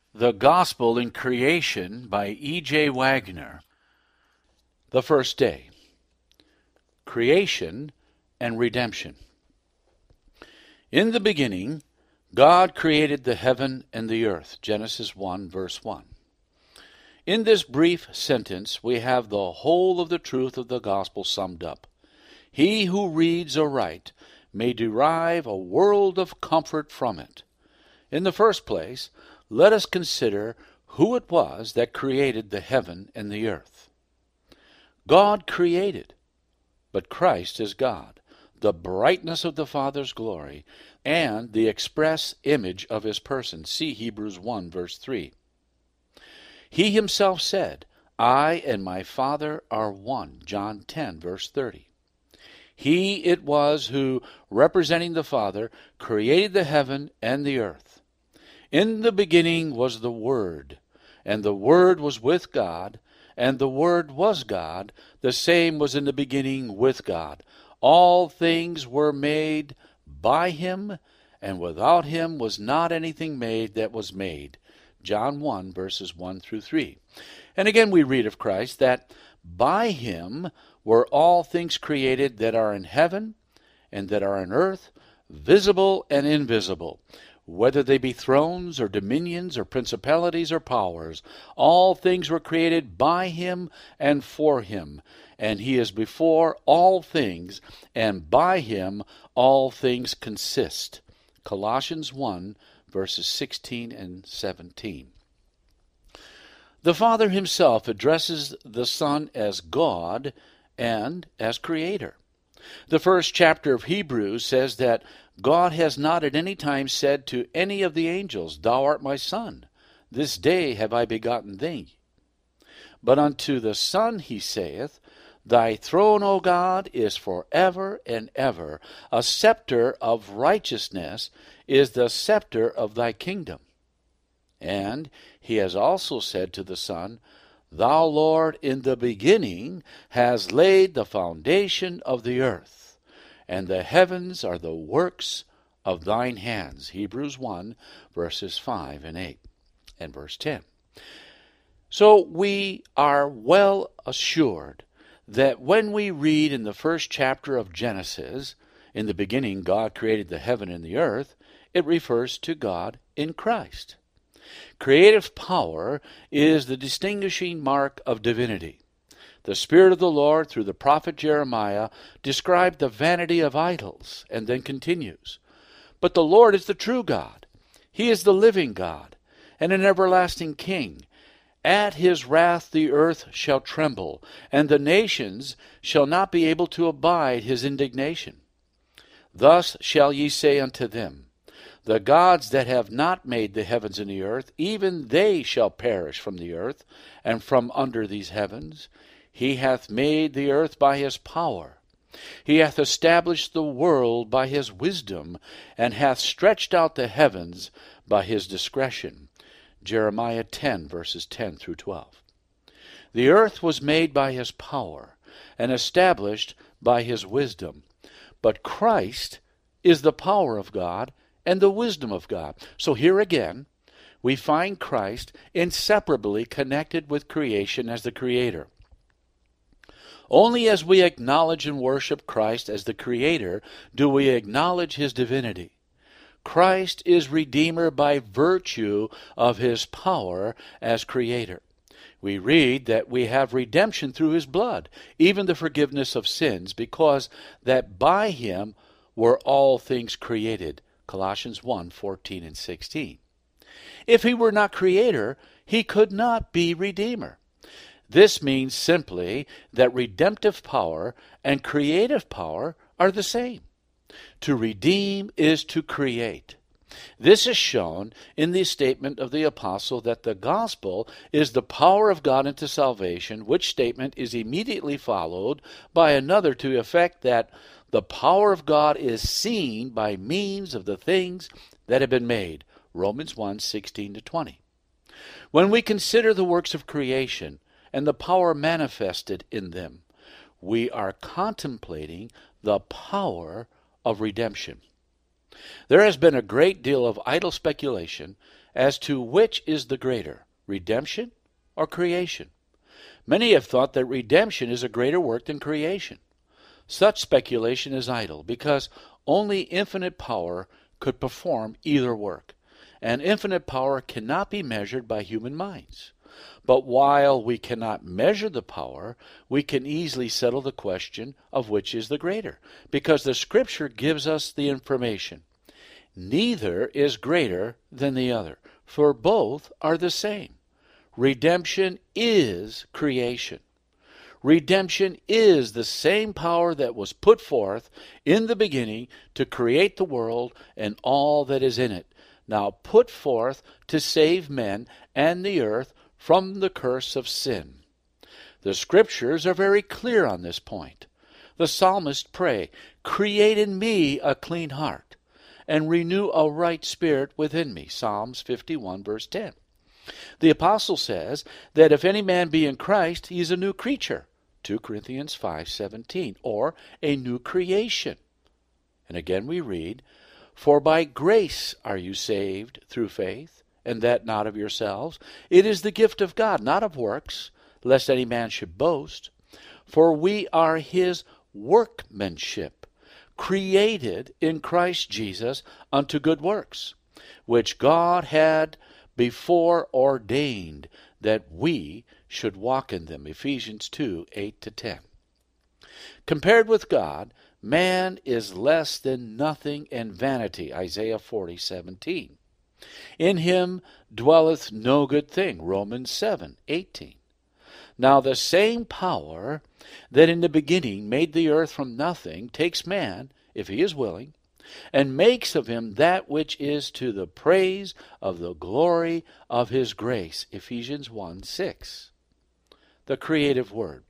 The Gospel in Creation by E.J. Wagner. The first day. Creation and redemption. In the beginning, God created the heaven and the earth. Genesis 1, verse 1. In this brief sentence, we have the whole of the truth of the gospel summed up. He who reads aright may derive a world of comfort from it. In the first place, let us consider who it was that created the heaven and the earth. God created, but Christ is God, the brightness of the Father's glory, and the express image of his person. See Hebrews 1, verse 3. He himself said, I and my Father are one. John 10, verse 30. He it was who, representing the Father, created the heaven and the earth. In the beginning was the Word, and the Word was with God, and the Word was God. The same was in the beginning with God. All things were made by him, and without him was not anything made that was made. John 1, verses 1 through 3. And again we read of Christ that by him were all things created that are in heaven and that are on earth, visible and invisible. Whether they be thrones or dominions or principalities or powers, all things were created by him and for him. And he is before all things, and by him all things consist. Colossians 1, verses 16 and 17. The Father himself addresses the Son as God and as Creator. The first chapter of Hebrews says that God has not at any time said to any of the angels, Thou art my Son, this day have I begotten thee. But unto the Son he saith, Thy throne, O God, is forever and ever. A scepter of righteousness is the scepter of thy kingdom. And he has also said to the Son, Thou, Lord, in the beginning hast laid the foundation of the earth, and the heavens are the works of thine hands. Hebrews 1, verses 5 and 8, and verse 10. So we are well assured that when we read in the first chapter of Genesis, in the beginning God created the heaven and the earth, it refers to God in Christ. Creative power is the distinguishing mark of divinity. The Spirit of the Lord, through the prophet Jeremiah, described the vanity of idols, and then continues, But the Lord is the true God. He is the living God, and an everlasting King. At his wrath the earth shall tremble, and the nations shall not be able to abide his indignation. Thus shall ye say unto them, The gods that have not made the heavens and the earth, even they shall perish from the earth, and from under these heavens. He hath made the earth by his power. He hath established the world by his wisdom, and hath stretched out the heavens by his discretion. Jeremiah 10, verses 10 through 12. The earth was made by his power, and established by his wisdom. But Christ is the power of God and the wisdom of God. So here again, we find Christ inseparably connected with creation as the Creator. Only as we acknowledge and worship Christ as the Creator do we acknowledge his divinity. Christ is Redeemer by virtue of his power as Creator. We read that we have redemption through his blood, even the forgiveness of sins, because that by him were all things created. Colossians 1, 14 and 16. If he were not Creator, he could not be Redeemer. This means simply that redemptive power and creative power are the same. To redeem is to create. This is shown in the statement of the apostle that the gospel is the power of God into salvation, which statement is immediately followed by another to the effect that the power of God is seen by means of the things that have been made. Romans 1, 16 to 20. When we consider the works of creation and the power manifested in them, we are contemplating the power of redemption. There has been a great deal of idle speculation as to which is the greater, redemption or creation. Many have thought that redemption is a greater work than creation. Such speculation is idle, because only infinite power could perform either work, and infinite power cannot be measured by human minds. But while we cannot measure the power, we can easily settle the question of which is the greater, because the Scripture gives us the information. Neither is greater than the other, for both are the same. Redemption is creation. Redemption is the same power that was put forth in the beginning to create the world and all that is in it, now put forth to save men and the earth from the curse of sin. The Scriptures are very clear on this point. The psalmist pray, "Create in me a clean heart, and renew a right spirit within me." Psalms 51, verse 10. The apostle says that if any man be in Christ, he is a new creature. 2 Corinthians 5:17, or a new creation. And again we read, "For by grace are you saved through faith, and that not of yourselves. It is the gift of God, not of works, lest any man should boast. For we are his workmanship, created in Christ Jesus unto good works, which God had before ordained that we should walk in them." Ephesians 2, 8-10. Compared with God, man is less than nothing and vanity. Isaiah 40:17. In him dwelleth no good thing. Romans 7:18. Now the same power that in the beginning made the earth from nothing takes man, if he is willing, and makes of him that which is to the praise of the glory of his grace. Ephesians 1:6. The creative word.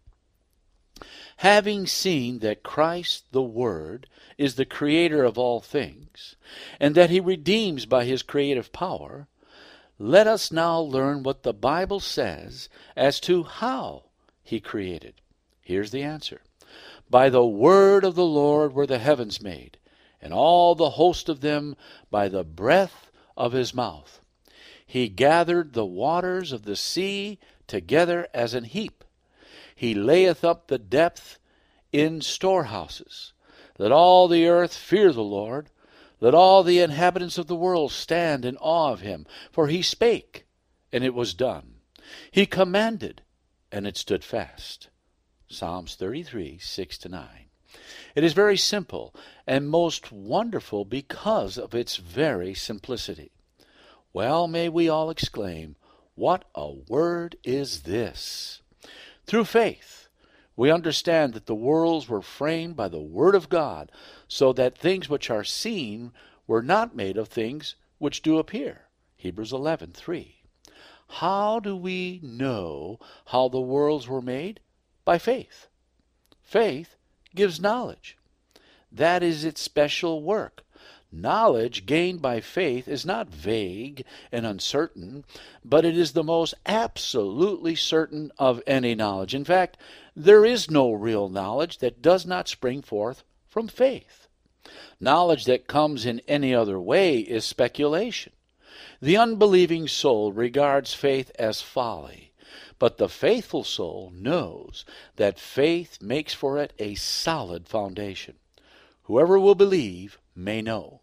Having seen that Christ the Word is the creator of all things, and that he redeems by his creative power, let us now learn what the Bible says as to how he created. Here's the answer. By the word of the Lord were the heavens made, and all the host of them by the breath of his mouth. He gathered the waters of the sea together as an heap. He layeth up the depth in storehouses. Let all the earth fear the Lord. Let all the inhabitants of the world stand in awe of him. For he spake, and it was done. He commanded, and it stood fast. Psalms 33, 6-9. It is very simple and most wonderful because of its very simplicity. Well, may we all exclaim, "What a word is this!" Through faith, we understand that the worlds were framed by the Word of God, so that things which are seen were not made of things which do appear. Hebrews 11:3. How do we know how the worlds were made? By faith. Faith gives knowledge. That is its special work. Knowledge gained by faith is not vague and uncertain, but it is the most absolutely certain of any knowledge. In fact, there is no real knowledge that does not spring forth from faith. Knowledge that comes in any other way is speculation. The unbelieving soul regards faith as folly, but the faithful soul knows that faith makes for it a solid foundation. Whoever will believe may know.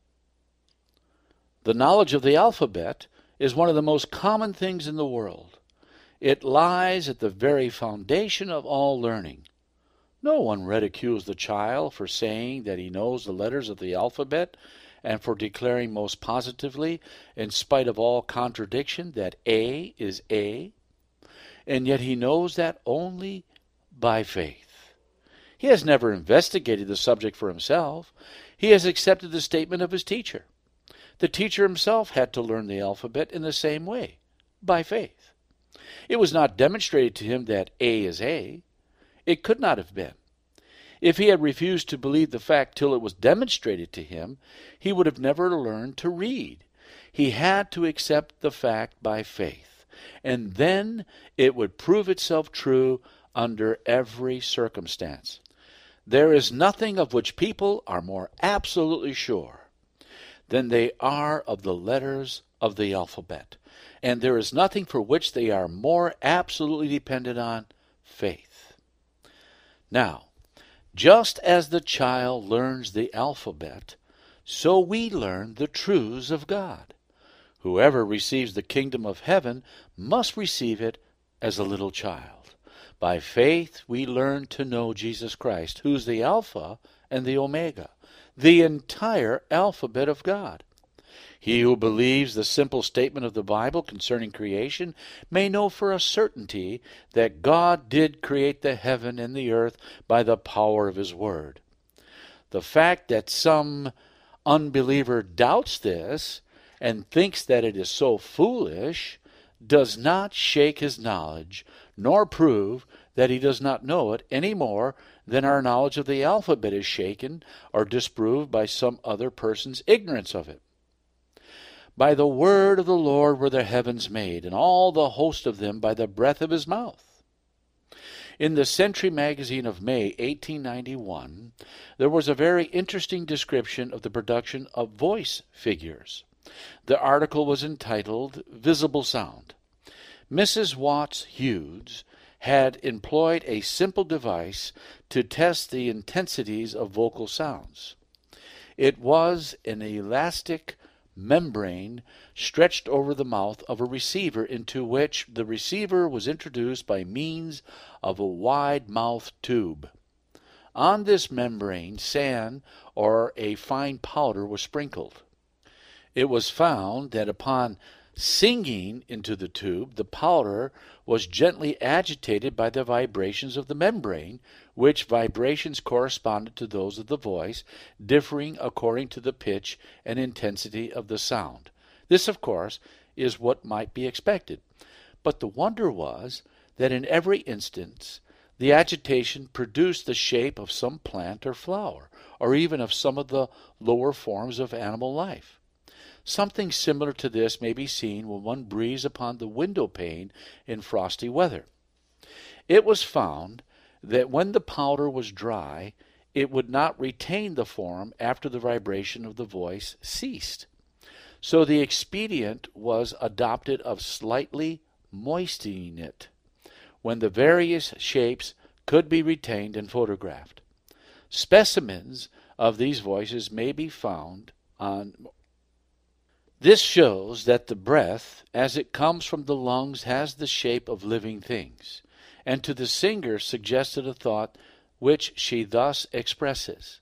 The knowledge of the alphabet is one of the most common things in the world. It lies at the very foundation of all learning. No one ridicules the child for saying that he knows the letters of the alphabet and for declaring most positively, in spite of all contradiction, that A is A, and yet he knows that only by faith. He has never investigated the subject for himself. He has accepted the statement of his teacher. The teacher himself had to learn the alphabet in the same way, by faith. It was not demonstrated to him that A is A. It could not have been. If he had refused to believe the fact till it was demonstrated to him, he would have never learned to read. He had to accept the fact by faith, and then it would prove itself true under every circumstance. There is nothing of which people are more absolutely sure than they are of the letters of the alphabet, and there is nothing for which they are more absolutely dependent on faith. Now, just as the child learns the alphabet, so we learn the truths of God. Whoever receives the kingdom of heaven must receive it as a little child. By faith we learn to know Jesus Christ, who's the Alpha and the Omega, the entire alphabet of God. He who believes the simple statement of the Bible concerning creation may know for a certainty that God did create the heaven and the earth by the power of his word. The fact that some unbeliever doubts this and thinks that it is so foolish does not shake his knowledge, nor prove that he does not know it any more than our knowledge of the alphabet is shaken or disproved by some other person's ignorance of it. By the word of the Lord were the heavens made, and all the host of them by the breath of his mouth. In the Century magazine of May 1891, there was a very interesting description of the production of voice figures. The article was entitled Visible Sound. Mrs. Watts Hughes had employed a simple device to test the intensities of vocal sounds. It was an elastic membrane stretched over the mouth of a receiver into which the receiver was introduced by means of a wide-mouthed tube. On this membrane, sand or a fine powder was sprinkled. It was found that upon singing into the tube, the powder was gently agitated by the vibrations of the membrane, which vibrations corresponded to those of the voice, differing according to the pitch and intensity of the sound. This, of course, is what might be expected. But the wonder was that in every instance the agitation produced the shape of some plant or flower, or even of some of the lower forms of animal life. Something similar to this may be seen when one breathes upon the window pane in frosty weather. It was found that when the powder was dry, it would not retain the form after the vibration of the voice ceased. So the expedient was adopted of slightly moistening it, when the various shapes could be retained and photographed. Specimens of these voices may be found on. This shows that the breath, as it comes from the lungs, has the shape of living things, and to the singer suggested a thought which she thus expresses.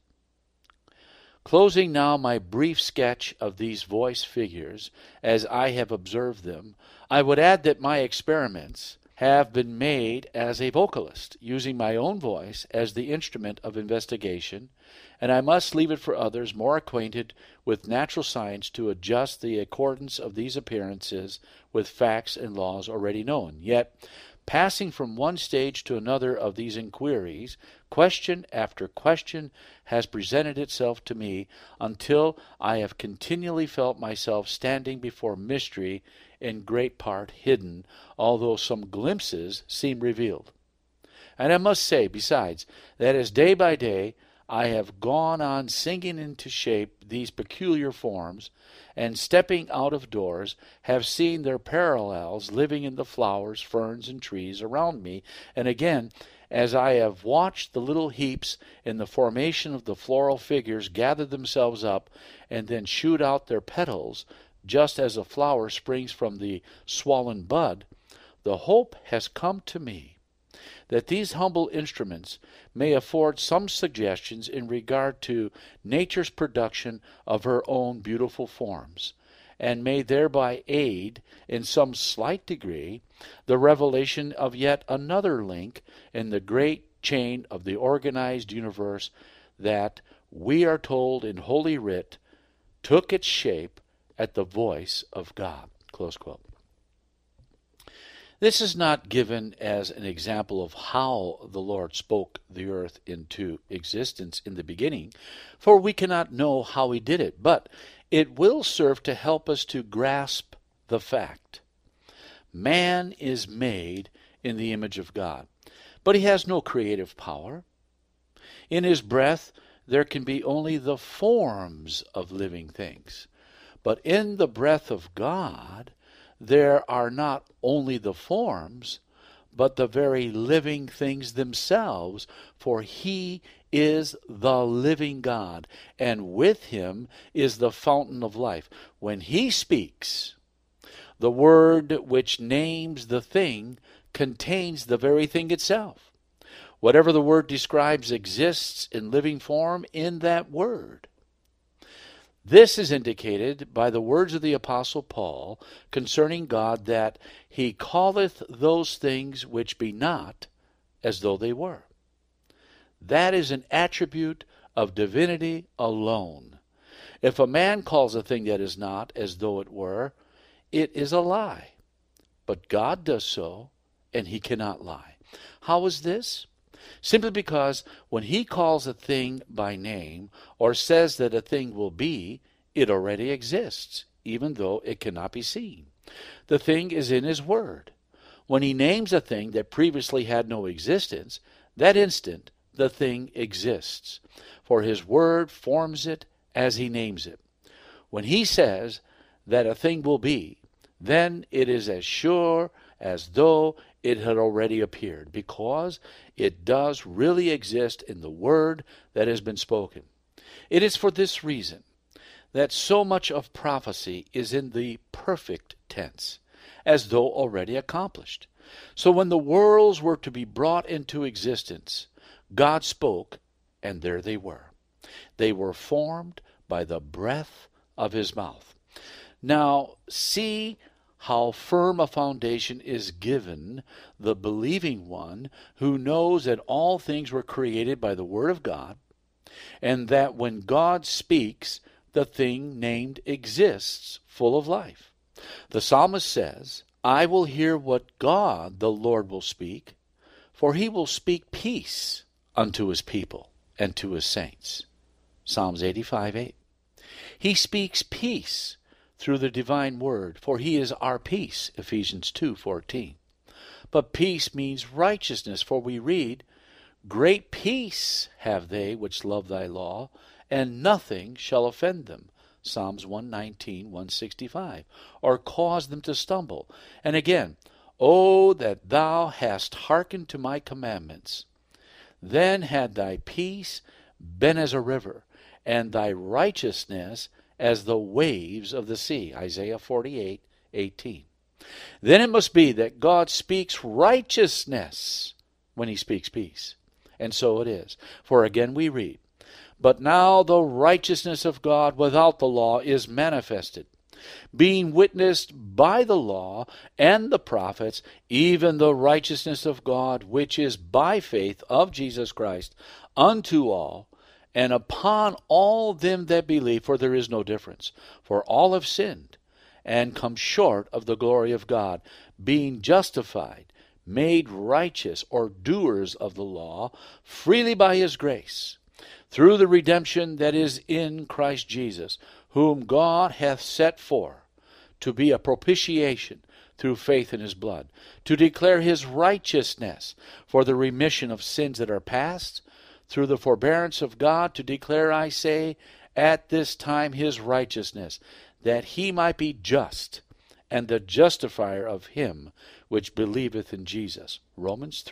Closing now my brief sketch of these voice figures, as I have observed them, I would add that my experiments have been made as a vocalist, using my own voice as the instrument of investigation, and I must leave it for others more acquainted with natural science to adjust the accordance of these appearances with facts and laws already known. Yet, passing from one stage to another of these inquiries, question after question has presented itself to me until I have continually felt myself standing before mystery in great part hidden, although some glimpses seem revealed. And I must say, besides, that as day by day I have gone on singing into shape these peculiar forms, and stepping out of doors, have seen their parallels living in the flowers, ferns, and trees around me, and again, as I have watched the little heaps in the formation of the floral figures gather themselves up and then shoot out their petals, just as a flower springs from the swollen bud, the hope has come to me that these humble instruments may afford some suggestions in regard to nature's production of her own beautiful forms, and may thereby aid, in some slight degree, the revelation of yet another link in the great chain of the organized universe that, we are told in Holy Writ, took its shape at the voice of God. Close quote. This is not given as an example of how the Lord spoke the earth into existence in the beginning, for we cannot know how he did it, but it will serve to help us to grasp the fact. Man is made in the image of God, but he has no creative power. In his breath there can be only the forms of living things, But in the breath of God, there are not only the forms, but the very living things themselves, for he is the living God, and with him is the fountain of life. When he speaks, the word which names the thing contains the very thing itself. Whatever the word describes exists in living form in that word. This is indicated by the words of the Apostle Paul concerning God, that he calleth those things which be not as though they were. That is an attribute of divinity alone. If a man calls a thing that is not as though it were, it is a lie. But God does so, and he cannot lie. How is this? Simply because when he calls a thing by name, or says that a thing will be, it already exists, even though it cannot be seen. The thing is in his word. When he names a thing that previously had no existence, that instant the thing exists, for his word forms it as he names it. When he says that a thing will be, then it is as sure as though it had already appeared, because it does really exist in the word that has been spoken. It is for this reason that so much of prophecy is in the perfect tense, as though already accomplished. So when the worlds were to be brought into existence, God spoke, and there they were. They were formed by the breath of his mouth. Now, see how firm a foundation is given the believing one who knows that all things were created by the word of God, and that when God speaks, the thing named exists, full of life. The psalmist says, I will hear what God the Lord will speak, for he will speak peace unto his people and to his saints. Psalms 85:8. He speaks peace through the divine word, for he is our peace, Ephesians 2:14. But peace means righteousness, for we read, Great peace have they which love thy law, and nothing shall offend them, Psalms 119, 165, or cause them to stumble. And again, O that thou hast hearkened to my commandments, then had thy peace been as a river, and thy righteousness as the waves of the sea, Isaiah 48:18. Then it must be that God speaks righteousness when he speaks peace. And so it is. For again we read, But now the righteousness of God without the law is manifested, being witnessed by the law and the prophets, even the righteousness of God, which is by faith of Jesus Christ, unto all, and upon all them that believe, for there is no difference. For all have sinned, and come short of the glory of God, being justified, made righteous, or doers of the law, freely by his grace, through the redemption that is in Christ Jesus, whom God hath set forth to be a propitiation through faith in his blood, to declare his righteousness for the remission of sins that are past, through the forbearance of God, to declare, I say, at this time his righteousness, that he might be just, and the justifier of him which believeth in Jesus. Romans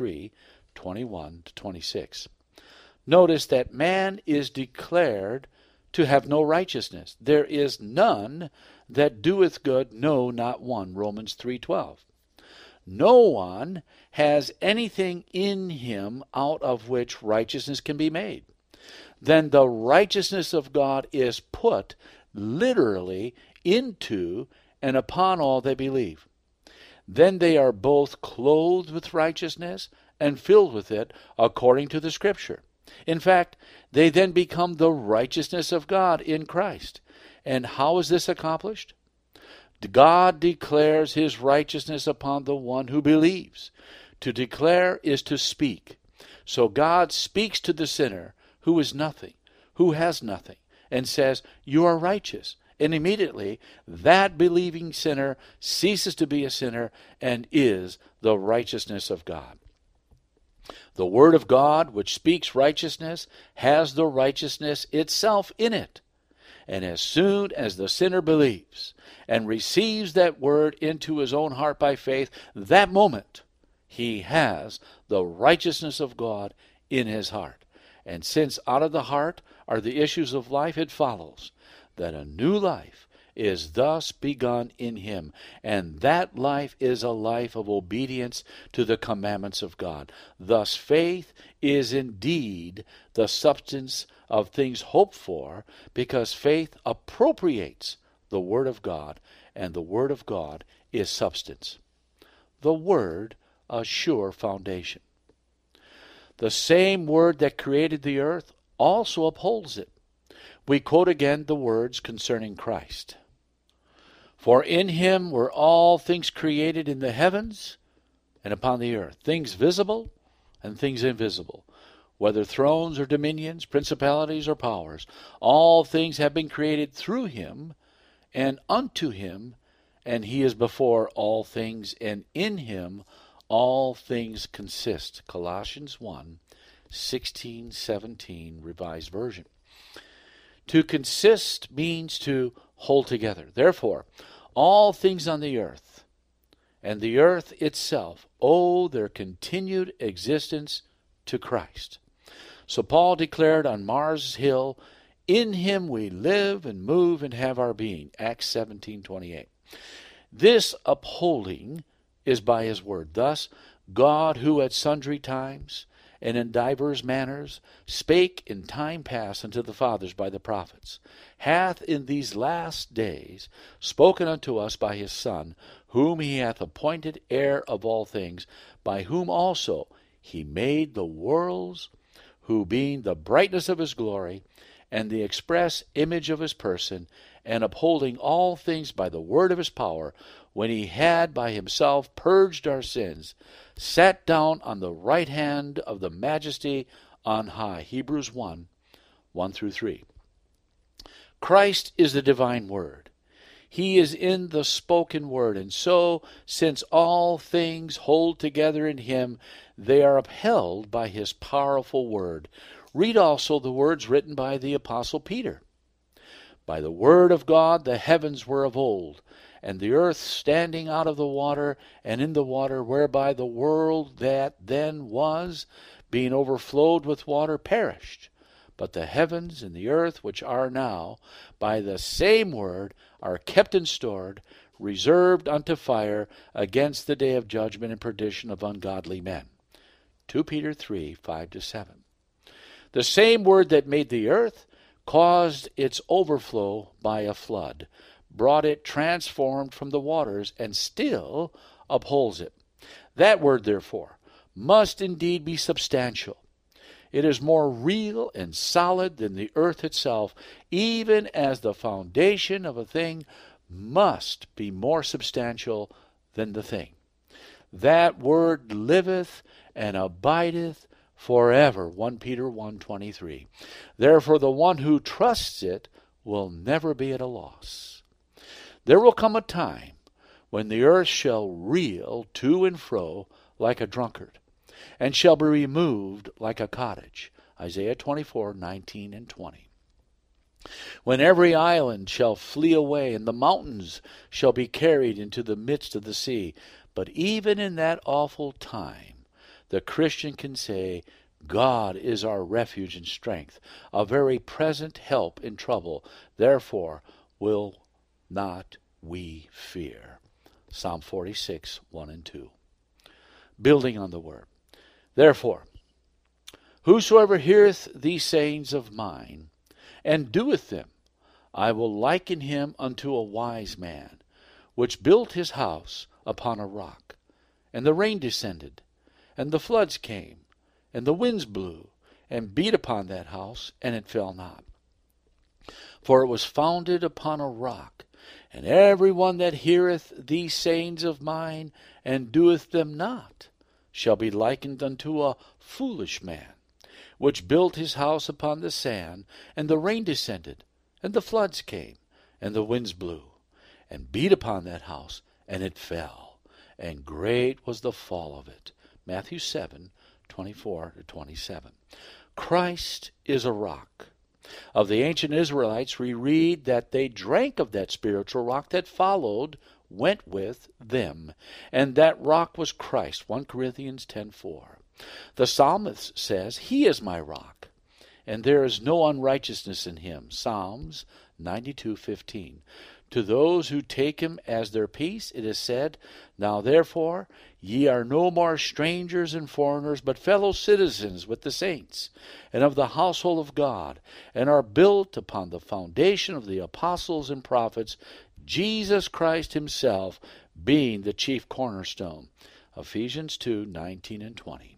3:21-26. Notice that man is declared to have no righteousness. There is none that doeth good, no, not one. Romans 3:12. No one has anything in him out of which righteousness can be made. Then the righteousness of God is put literally into and upon all that believe. Then they are both clothed with righteousness and filled with it according to the Scripture. In fact, they then become the righteousness of God in Christ. And how is this accomplished? God declares his righteousness upon the one who believes. To declare is to speak. So God speaks to the sinner who is nothing, who has nothing, and says, you are righteous. And immediately that believing sinner ceases to be a sinner and is the righteousness of God. The Word of God, which speaks righteousness, has the righteousness itself in it. And as soon as the sinner believes and receives that word into his own heart by faith, that moment he has the righteousness of God in his heart. And since out of the heart are the issues of life, it follows that a new life is thus begun in him, and that life is a life of obedience to the commandments of God. Thus faith is indeed the substance of things hoped for, because faith appropriates the Word of God, and the Word of God is substance. The Word, a sure foundation. The same Word that created the earth also upholds it. We quote again the words concerning Christ. For in him were all things created in the heavens and upon the earth, things visible and things invisible, whether thrones or dominions, principalities or powers. All things have been created through him and unto him, and he is before all things, and in him all things consist. Colossians 1, 16, 17, Revised Version. To consist means to hold together. Therefore, all things on the earth and the earth itself owe their continued existence to Christ. So Paul declared on Mars Hill, in him we live and move and have our being. Acts 17:28. This upholding is by his word. Thus, God, who at sundry times and in divers manners spake in time past unto the fathers by the prophets, hath in these last days spoken unto us by his Son, whom he hath appointed heir of all things, by whom also he made the worlds, who being the brightness of his glory, and the express image of his person, and upholding all things by the word of his power, when he had by himself purged our sins, sat down on the right hand of the majesty on high. Hebrews 1, 1-3. Christ is the divine word. He is in the spoken word, and so, since all things hold together in him, they are upheld by his powerful word. Read also the words written by the Apostle Peter. By the word of God the heavens were of old, and the earth standing out of the water and in the water, whereby the world that then was, being overflowed with water, perished. But the heavens and the earth which are now, by the same word, are kept and stored, reserved unto fire against the day of judgment and perdition of ungodly men. 2 Peter 3, 5-7. The same word that made the earth caused its overflow by a flood, brought it transformed from the waters, and still upholds it. That word, therefore, must indeed be substantial. It is more real and solid than the earth itself, even as the foundation of a thing must be more substantial than the thing. That word liveth and abideth forever. 1 Peter 1:23. Therefore the one who trusts it will never be at a loss. There will come a time when the earth shall reel to and fro like a drunkard, and shall be removed like a cottage. Isaiah 24:19-20. When every island shall flee away, and the mountains shall be carried into the midst of the sea. But even in that awful time, the Christian can say, God is our refuge and strength, a very present help in trouble. Therefore will not we fear. Psalm 46, 1-2. Building on the word. Therefore, whosoever heareth these sayings of mine, and doeth them, I will liken him unto a wise man, which built his house upon a rock. And the rain descended, and the floods came, and the winds blew, and beat upon that house, and it fell not. For it was founded upon a rock. And every one that heareth these sayings of mine, and doeth them not, shall be likened unto a foolish man, which built his house upon the sand, and the rain descended, and the floods came, and the winds blew, and beat upon that house, and it fell, and great was the fall of it. Matthew 7, 24-27. Christ is a rock. Of the ancient Israelites, we read that they drank of that spiritual rock that went with them, and that rock was Christ, 1 Corinthians 10:4. The psalmist says, He is my rock, and there is no unrighteousness in him, Psalms 92:15. To those who take him as their peace, it is said, Now therefore ye are no more strangers and foreigners, but fellow citizens with the saints, and of the household of God, and are built upon the foundation of the apostles and prophets, Jesus Christ himself being the chief cornerstone. Ephesians 2:19 and 20.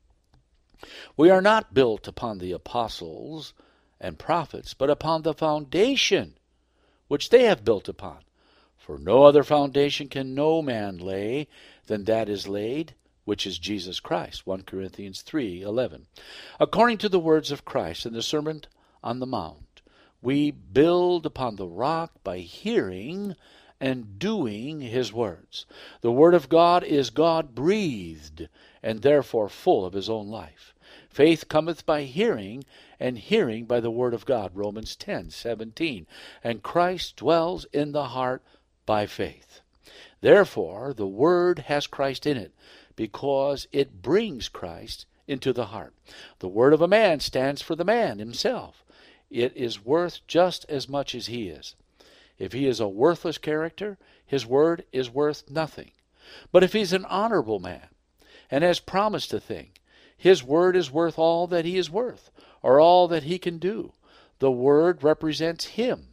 We are not built upon the apostles and prophets, but upon the foundation which they have built upon. For no other foundation can no man lay than that is laid, which is Jesus Christ. 1 Corinthians 3:11. According to the words of Christ in the Sermon on the Mount, we build upon the rock by hearing and doing his words. The Word of God is God-breathed, and therefore full of his own life. Faith cometh by hearing, and hearing by the word of God, Romans 10:17. And Christ dwells in the heart by faith. Therefore, the word has Christ in it, because it brings Christ into the heart. The word of a man stands for the man himself. It is worth just as much as he is. If he is a worthless character, his word is worth nothing. But if he's an honorable man, and has promised a thing, his word is worth all that he is worth, or all that he can do. The word represents him.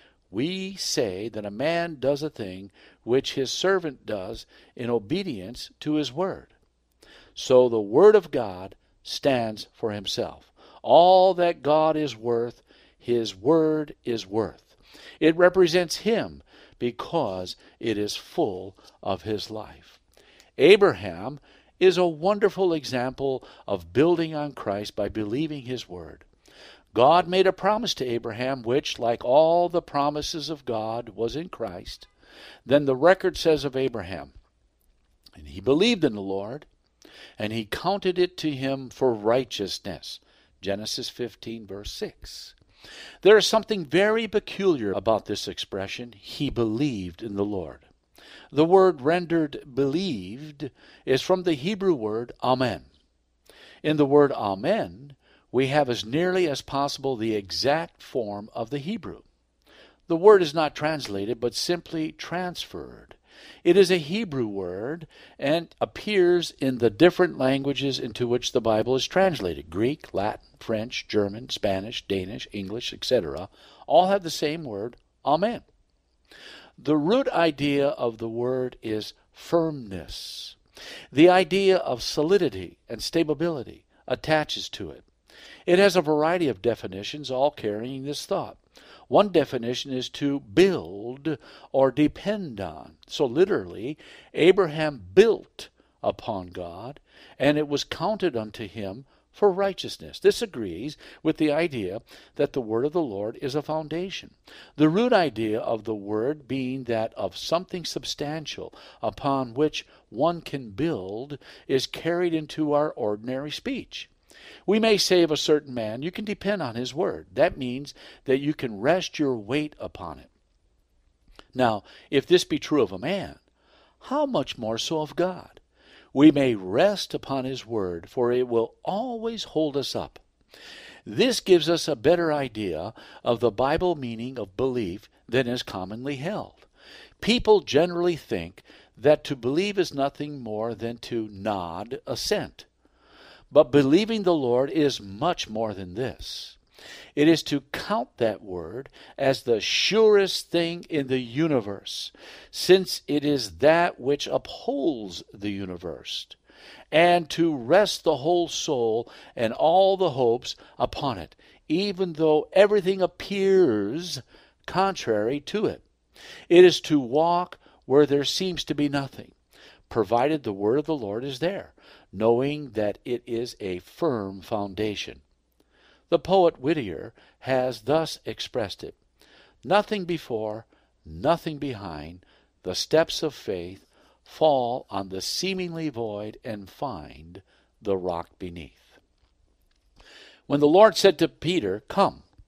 We say that a man does a thing which his servant does in obedience to his word. So the word of God stands for himself. All that God is worth, his word is worth. It represents him because it is full of his life. Abraham is a wonderful example of building on Christ by believing his word. God made a promise to Abraham, which, like all the promises of God, was in Christ. Then the record says of Abraham, and he believed in the Lord, and he counted it to him for righteousness. Genesis 15, verse 6. There is something very peculiar about this expression, he believed in the Lord. The word rendered believed is from the Hebrew word amen. In the word amen, we have as nearly as possible the exact form of the Hebrew. The word is not translated, but simply transferred. It is a Hebrew word and appears in the different languages into which the Bible is translated. Greek, Latin, French, German, Spanish, Danish, English, etc. all have the same word, amen. The root idea of the word is firmness. The idea of solidity and stability attaches to it. It has a variety of definitions, all carrying this thought. One definition is to build or depend on. So literally, Abraham built upon God, and it was counted unto him for righteousness. This agrees with the idea that the word of the Lord is a foundation. The root idea of the word being that of something substantial upon which one can build is carried into our ordinary speech. We may say of a certain man, you can depend on his word. That means that you can rest your weight upon it. Now, if this be true of a man, how much more so of God? We may rest upon his word, for it will always hold us up. This gives us a better idea of the Bible meaning of belief than is commonly held. People generally think that to believe is nothing more than to nod assent. But believing the Lord is much more than this. It is to count that word as the surest thing in the universe, since it is that which upholds the universe, and to rest the whole soul and all the hopes upon it, even though everything appears contrary to it. It is to walk where there seems to be nothing, provided the word of the Lord is there, knowing that it is a firm foundation. The poet Whittier has thus expressed it: nothing before, nothing behind, the steps of faith fall on the seemingly void and find the rock beneath. When the Lord said to Peter, "Come,"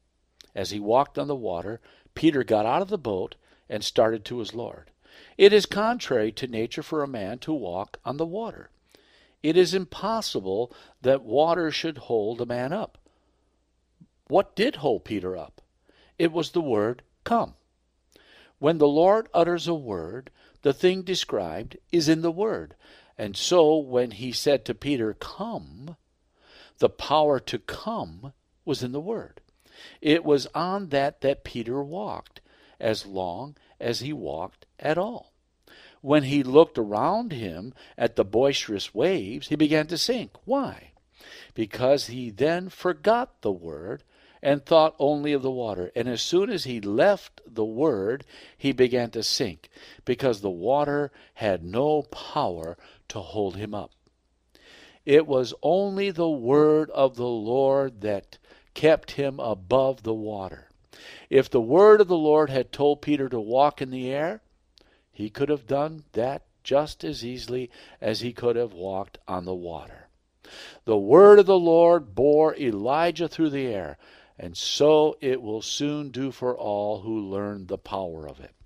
As he walked on the water, Peter got out of the boat and started to his Lord. It is contrary to nature for a man to walk on the water. It is impossible that water should hold a man up. What did hold Peter up? It was the word, come. When the Lord utters a word, the thing described is in the word. And so when he said to Peter, come, the power to come was in the word. It was on that Peter walked, as long as he walked at all. When he looked around him at the boisterous waves, he began to sink. Why? Because he then forgot the word and thought only of the water. And as soon as he left the word, he began to sink, because the water had no power to hold him up. It was only the word of the Lord that kept him above the water. If the word of the Lord had told Peter to walk in the air, he could have done that just as easily as he could have walked on the water. The word of the Lord bore Elijah through the air, and so it will soon do for all who learn the power of it.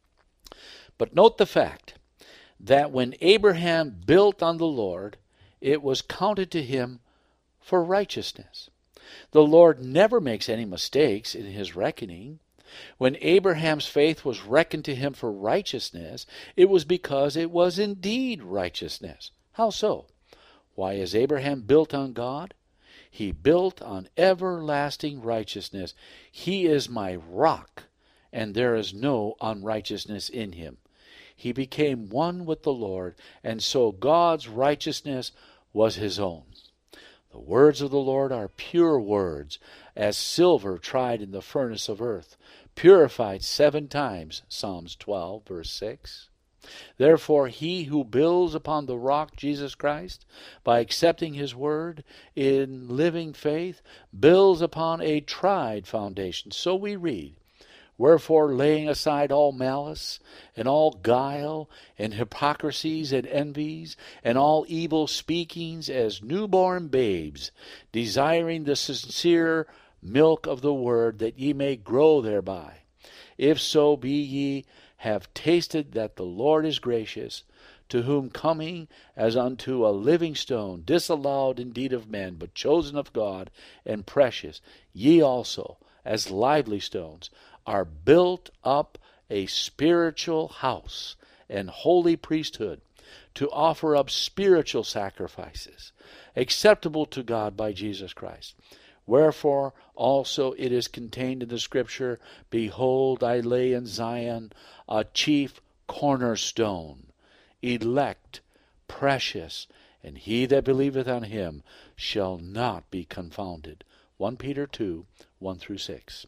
But note the fact that when Abraham built on the Lord, it was counted to him for righteousness. The Lord never makes any mistakes in his reckoning. When Abraham's faith was reckoned to him for righteousness, it was because it was indeed righteousness. How so? Why is Abraham built on God? He built on everlasting righteousness. He is my rock, and there is no unrighteousness in him. He became one with the Lord, and so God's righteousness was his own. The words of the Lord are pure words, as silver tried in the furnace of earth, purified 7 times, Psalms 12, verse 6. Therefore he who builds upon the rock Jesus Christ, by accepting his word in living faith, builds upon a tried foundation. So we read, wherefore laying aside all malice, and all guile, and hypocrisies, and envies, and all evil speakings, as newborn babes, desiring the sincere milk of the word, that ye may grow thereby. If so be ye have tasted that the Lord is gracious, to whom coming as unto a living stone, disallowed indeed of men, but chosen of God, and precious, ye also, as lively stones, are built up a spiritual house and holy priesthood, to offer up spiritual sacrifices, acceptable to God by Jesus Christ. Wherefore also it is contained in the Scripture, behold, I lay in Zion a chief cornerstone, elect, precious, and he that believeth on him shall not be confounded. 1 Peter 2, 1-6.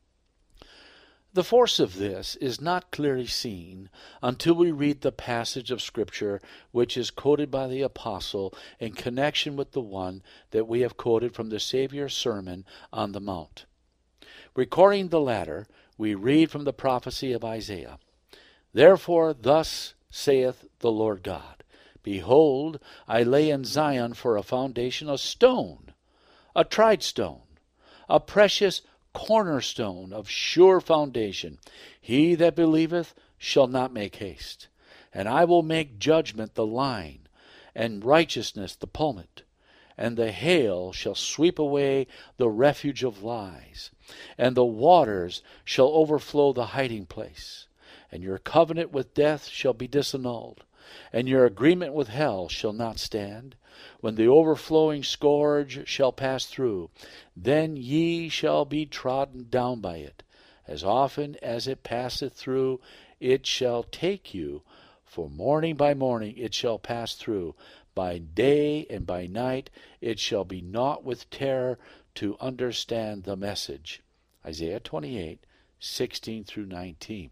The force of this is not clearly seen until we read the passage of Scripture which is quoted by the Apostle in connection with the one that we have quoted from the Savior's Sermon on the Mount. Recording the latter, we read from the prophecy of Isaiah, Therefore thus saith the Lord God, Behold, I lay in Zion for a foundation a stone, a tried stone, a precious cornerstone of sure foundation. He that believeth shall not make haste. And I will make judgment the line, and righteousness the plummet. And the hail shall sweep away the refuge of lies, and the waters shall overflow the hiding place. And your covenant with death shall be disannulled, and your agreement with hell shall not stand. When the overflowing scourge shall pass through, then ye shall be trodden down by it. As often as it passeth through, it shall take you. For morning by morning it shall pass through. By day and by night it shall be naught with terror to understand the message. Isaiah 28, 16-19.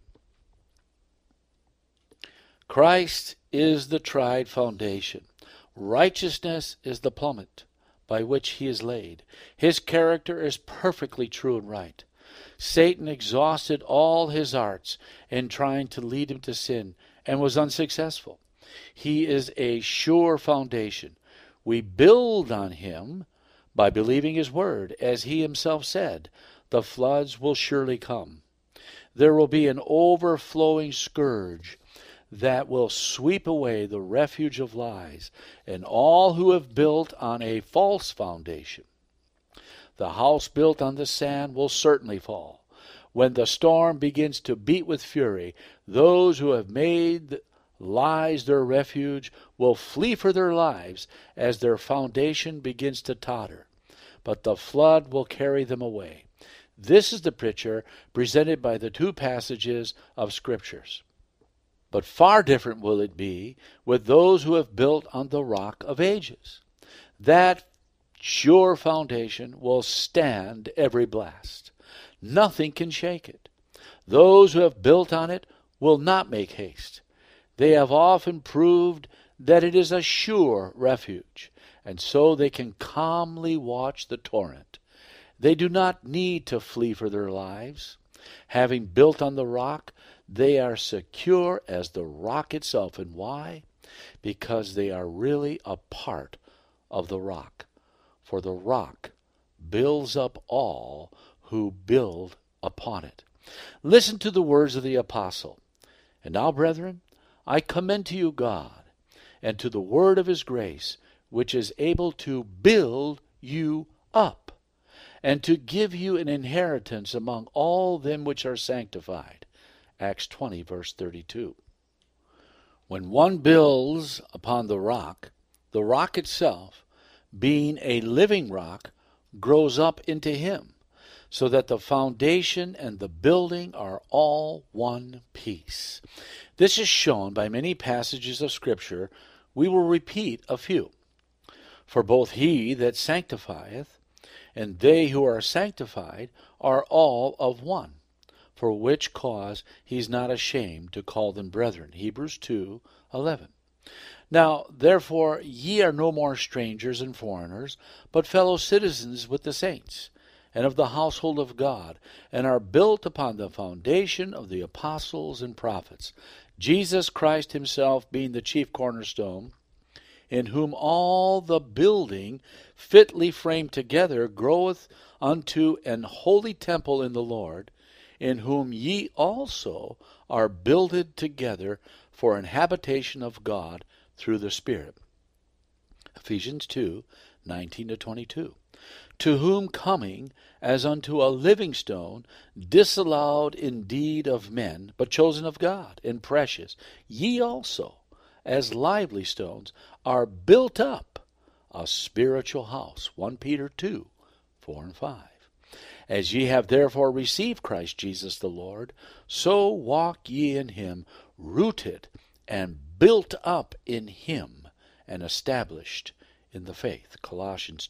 Christ is the tried foundation. Righteousness is the plummet by which he is laid. His character is perfectly true and right. Satan exhausted all his arts in trying to lead him to sin and was unsuccessful. He is a sure foundation. We build on him by believing his word, as he himself said, the floods will surely come. There will be an overflowing scourge that will sweep away the refuge of lies and all who have built on a false foundation. The house built on the sand will certainly fall. When the storm begins to beat with fury, those who have made lies their refuge will flee for their lives as their foundation begins to totter. But the flood will carry them away. This is the picture presented by the two passages of Scriptures. But far different will it be with those who have built on the rock of ages. That sure foundation will stand every blast. Nothing can shake it. Those who have built on it will not make haste. They have often proved that it is a sure refuge, and so they can calmly watch the torrent. They do not need to flee for their lives. Having built on the rock, they are secure as the rock itself. And why? Because they are really a part of the rock. For the rock builds up all who build upon it. Listen to the words of the apostle. And now, brethren, I commend to you God, and to the word of his grace, which is able to build you up, and to give you an inheritance among all them which are sanctified. Acts 20, verse 32. When one builds upon the rock itself, being a living rock, grows up into him, so that the foundation and the building are all one piece. This is shown by many passages of Scripture. We will repeat a few. For both he that sanctifieth and they who are sanctified are all of one, for which cause he is not ashamed to call them brethren. Hebrews 2:11. Now, therefore, ye are no more strangers and foreigners, but fellow citizens with the saints, and of the household of God, and are built upon the foundation of the apostles and prophets, Jesus Christ himself being the chief cornerstone, in whom all the building fitly framed together groweth unto an holy temple in the Lord, in whom ye also are builded together for an habitation of God through the Spirit. Ephesians 2:19-22. To whom coming as unto a living stone, disallowed indeed of men, but chosen of God, and precious, ye also, as lively stones, are built up a spiritual house. 1 Peter 2:4-5. As ye have therefore received Christ Jesus the Lord, so walk ye in him, rooted and built up in him, and established in the faith. Colossians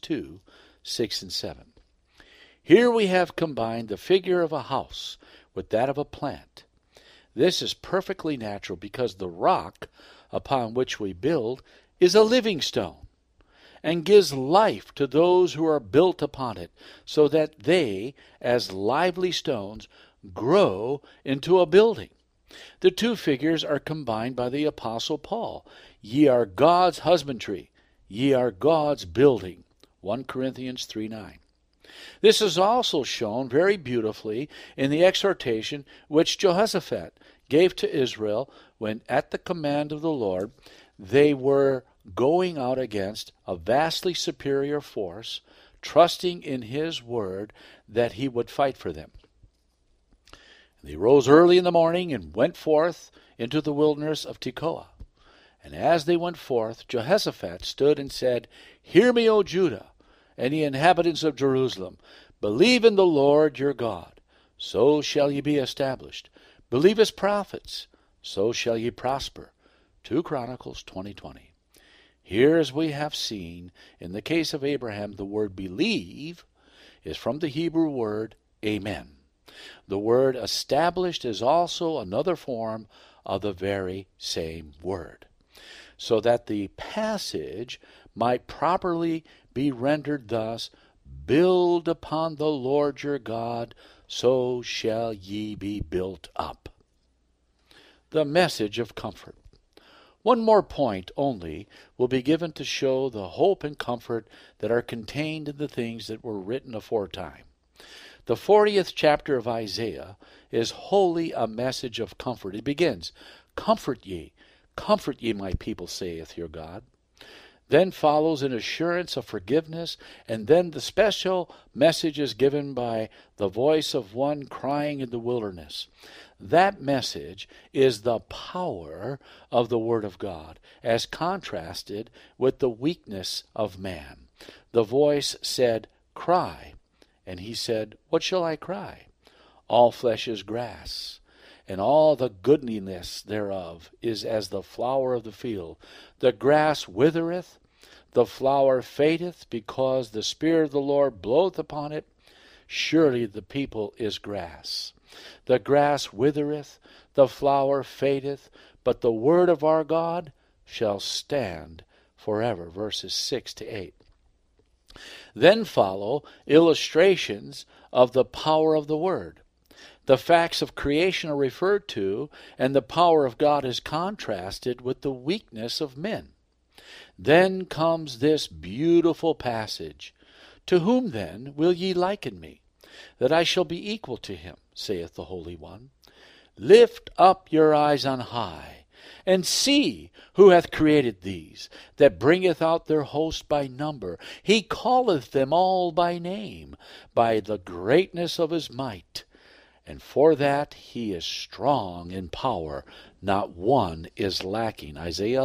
2:6-7. Here we have combined the figure of a house with that of a plant. This is perfectly natural because the rock upon which we build is a living stone and gives life to those who are built upon it, so that they, as lively stones, grow into a building. The two figures are combined by the Apostle Paul. Ye are God's husbandry, ye are God's building. 1 Corinthians 3:9. This is also shown very beautifully in the exhortation which Jehoshaphat gave to Israel when, at the command of the Lord, they were going out against a vastly superior force, trusting in his word that he would fight for them. And they rose early in the morning and went forth into the wilderness of Tekoa. And as they went forth, Jehoshaphat stood and said, Hear me, O Judah, and ye inhabitants of Jerusalem. Believe in the Lord your God, so shall ye be established. Believe his prophets, so shall ye prosper. 2 Chronicles 20:20. Here, as we have seen, in the case of Abraham, the word believe is from the Hebrew word amen. The word established is also another form of the very same word, so that the passage might properly be rendered thus, Build upon the Lord your God, so shall ye be built up. The message of comfort. One more point only will be given to show the hope and comfort that are contained in the things that were written aforetime. The 40th chapter of Isaiah is wholly a message of comfort. It begins, comfort ye, my people, saith your God. Then follows an assurance of forgiveness, and then the special message is given by the voice of one crying in the wilderness. That message is the power of the Word of God, as contrasted with the weakness of man. The voice said, cry. And he said, what shall I cry? All flesh is grass, and all the goodliness thereof is as the flower of the field. The grass withereth, the flower fadeth, because the Spirit of the Lord bloweth upon it. Surely the people is grass. The grass withereth, the flower fadeth, but the word of our God shall stand forever. Verses 6 to 8. Then follow illustrations of the power of the Word. The facts of creation are referred to, and the power of God is contrasted with the weakness of men. Then comes this beautiful passage. To whom then will ye liken me, that I shall be equal to him, saith the Holy One? Lift up your eyes on high, and see who hath created these, that bringeth out their host by number. He calleth them all by name, by the greatness of his might. And for that he is strong in power, not one is lacking. Isaiah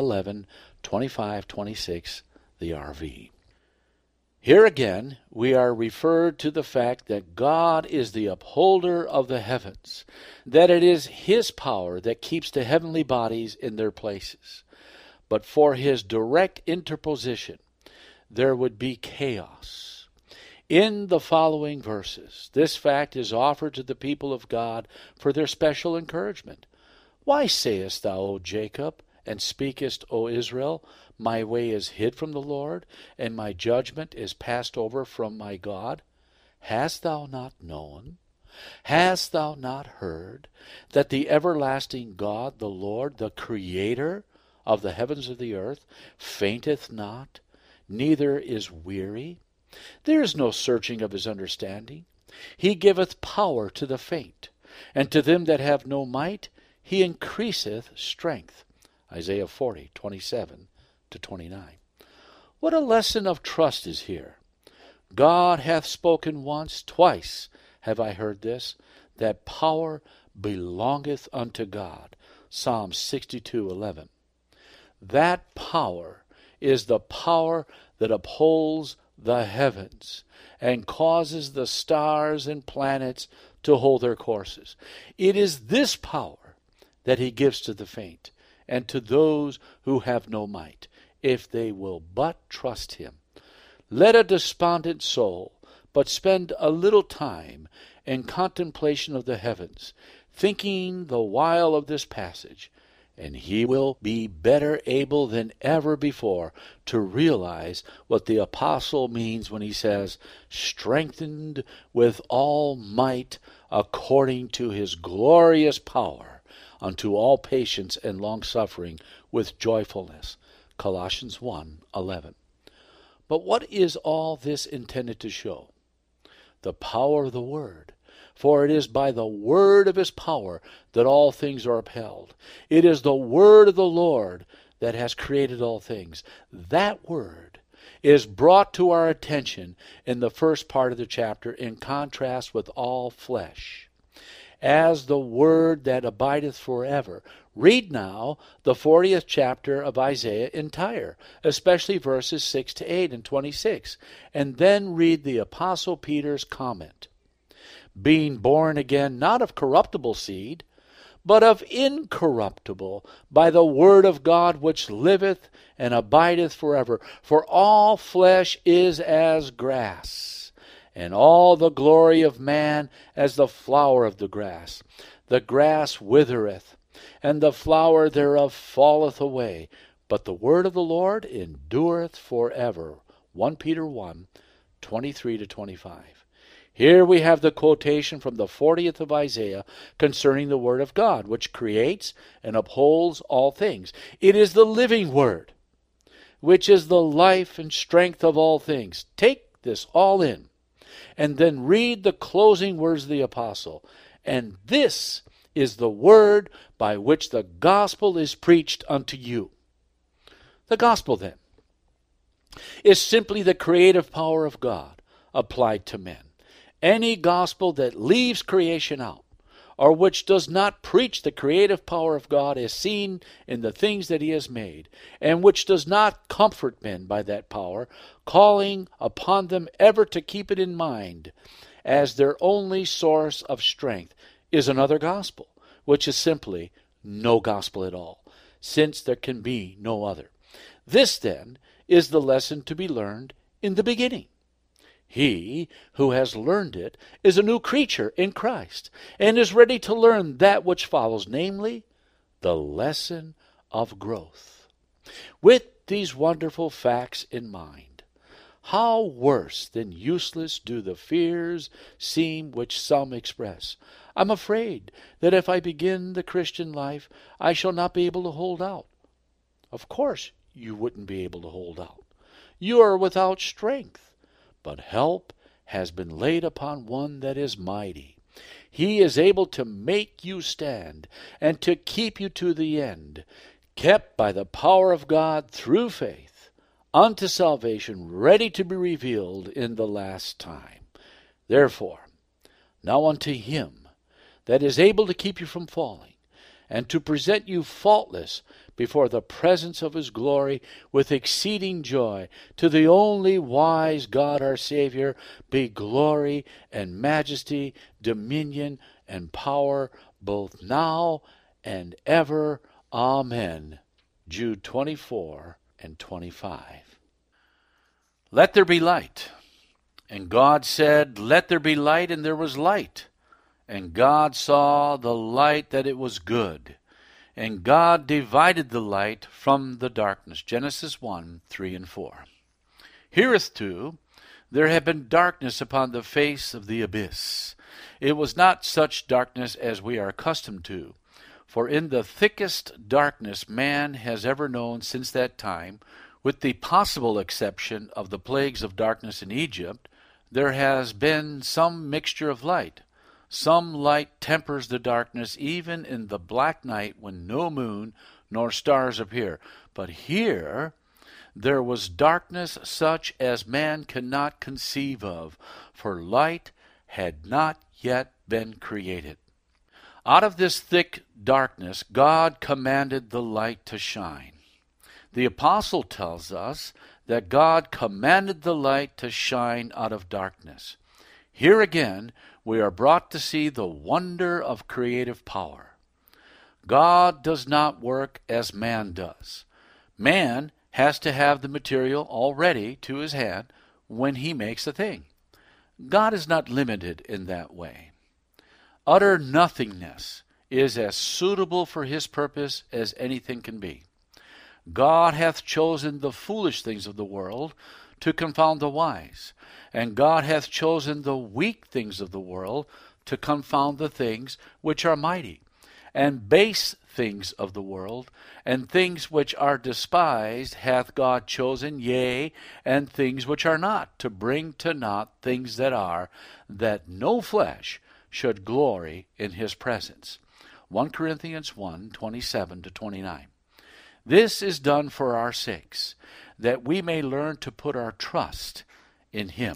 11:25-26, the RV. Here again, we are referred to the fact that God is the upholder of the heavens, that it is his power that keeps the heavenly bodies in their places. But for his direct interposition, there would be chaos. In the following verses, this fact is offered to the people of God for their special encouragement. Why sayest thou, O Jacob, and speakest, O Israel, my way is hid from the Lord, and my judgment is passed over from my God? Hast thou not known? Hast thou not heard that the everlasting God, the Lord, the Creator of the heavens and the earth, fainteth not, neither is weary? There is no searching of his understanding. He giveth power to the faint, and to them that have no might he increaseth strength. Isaiah 40:27-29. What a lesson of trust is here. God hath spoken once, twice have I heard this, that power belongeth unto God. Psalm 62:11. That power is the power that upholds the heavens and causes the stars and planets to hold their courses. It is this power that he gives to the faint and to those who have no might, if they will but trust him. Let a despondent soul but spend a little time in contemplation of the heavens, thinking the while of this passage, and he will be better able than ever before to realize what the apostle means when he says, strengthened with all might according to his glorious power, unto all patience and longsuffering with joyfulness. Colossians 1:11. But what is all this intended to show? The power of the Word. For it is by the word of his power that all things are upheld. It is the word of the Lord that has created all things. That word is brought to our attention in the first part of the chapter in contrast with all flesh, as the word that abideth forever. Read now the 40th chapter of Isaiah entire, especially verses 6 to 8 and 26, and then read the Apostle Peter's comment. Being born again, not of corruptible seed, but of incorruptible, by the word of God which liveth and abideth forever. For all flesh is as grass, and all the glory of man as the flower of the grass. The grass withereth, and the flower thereof falleth away, but the word of the Lord endureth forever. 1 Peter 1:23-25. Here we have the quotation from the 40th of Isaiah concerning the Word of God, which creates and upholds all things. It is the living Word, which is the life and strength of all things. Take this all in. And then read the closing words of the apostle. And this is the word by which the gospel is preached unto you. The gospel, then, is simply the creative power of God applied to men. Any gospel that leaves creation out, or which does not preach the creative power of God as seen in the things that he has made, and which does not comfort men by that power, calling upon them ever to keep it in mind as their only source of strength, is another gospel, which is simply no gospel at all, since there can be no other. This, then, is the lesson to be learned in the beginning. He who has learned it is a new creature in Christ, and is ready to learn that which follows, namely, the lesson of growth. With these wonderful facts in mind, how worse than useless do the fears seem which some express. I'm afraid that if I begin the Christian life, I shall not be able to hold out. Of course you wouldn't be able to hold out. You are without strength. But help has been laid upon one that is mighty. He is able to make you stand and to keep you to the end, kept by the power of God through faith, unto salvation, ready to be revealed in the last time. Therefore, now unto him that is able to keep you from falling, and to present you faultless before the presence of his glory with exceeding joy, to the only wise God our Savior, be glory and majesty, dominion and power, both now and ever. Amen. Jude 24 and 25. Let there be light. And God said, Let there be light, and there was light. And God saw the light that it was good. And God divided the light from the darkness. Genesis 1, 3 and 4. Hereunto there had been darkness upon the face of the abyss. It was not such darkness as we are accustomed to. For in the thickest darkness man has ever known since that time, with the possible exception of the plagues of darkness in Egypt, there has been some mixture of light. Some light tempers the darkness even in the black night when no moon nor stars appear. But here there was darkness such as man cannot conceive of, for light had not yet been created. Out of this thick darkness God commanded the light to shine. The apostle tells us that God commanded the light to shine out of darkness. Here again we are brought to see the wonder of creative power. God does not work as man does. Man has to have the material all ready to his hand when he makes a thing. God is not limited in that way. Utter nothingness is as suitable for his purpose as anything can be. God hath chosen the foolish things of the world to confound the wise, and God hath chosen the weak things of the world to confound the things which are mighty, and base things of the world, and things which are despised hath God chosen, yea, and things which are not, to bring to naught things that are, that no flesh should glory in his presence. 1 Corinthians 1, 27 to 29. This is done for our sakes, that we may learn to put our trust in him.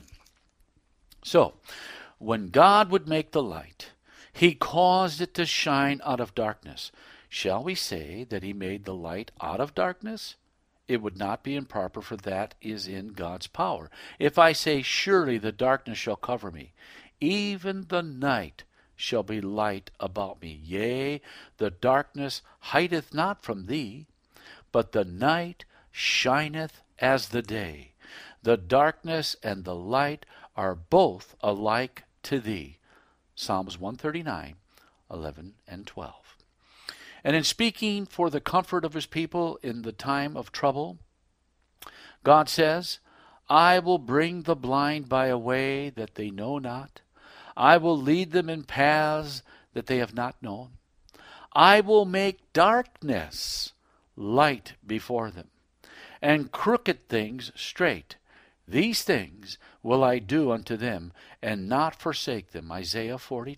So, when God would make the light, he caused it to shine out of darkness. Shall we say that he made the light out of darkness? It would not be improper, for that is in God's power. If I say, Surely the darkness shall cover me, even the night shall be light about me. Yea, the darkness hideth not from thee, but the night shineth as the day. The darkness and the light are both alike to thee. Psalms 139, 11 and 12. And in speaking for the comfort of his people in the time of trouble, God says, I will bring the blind by a way that they know not. I will lead them in paths that they have not known. I will make darkness light before them, and crooked things straight. These things will I do unto them, and not forsake them. Isaiah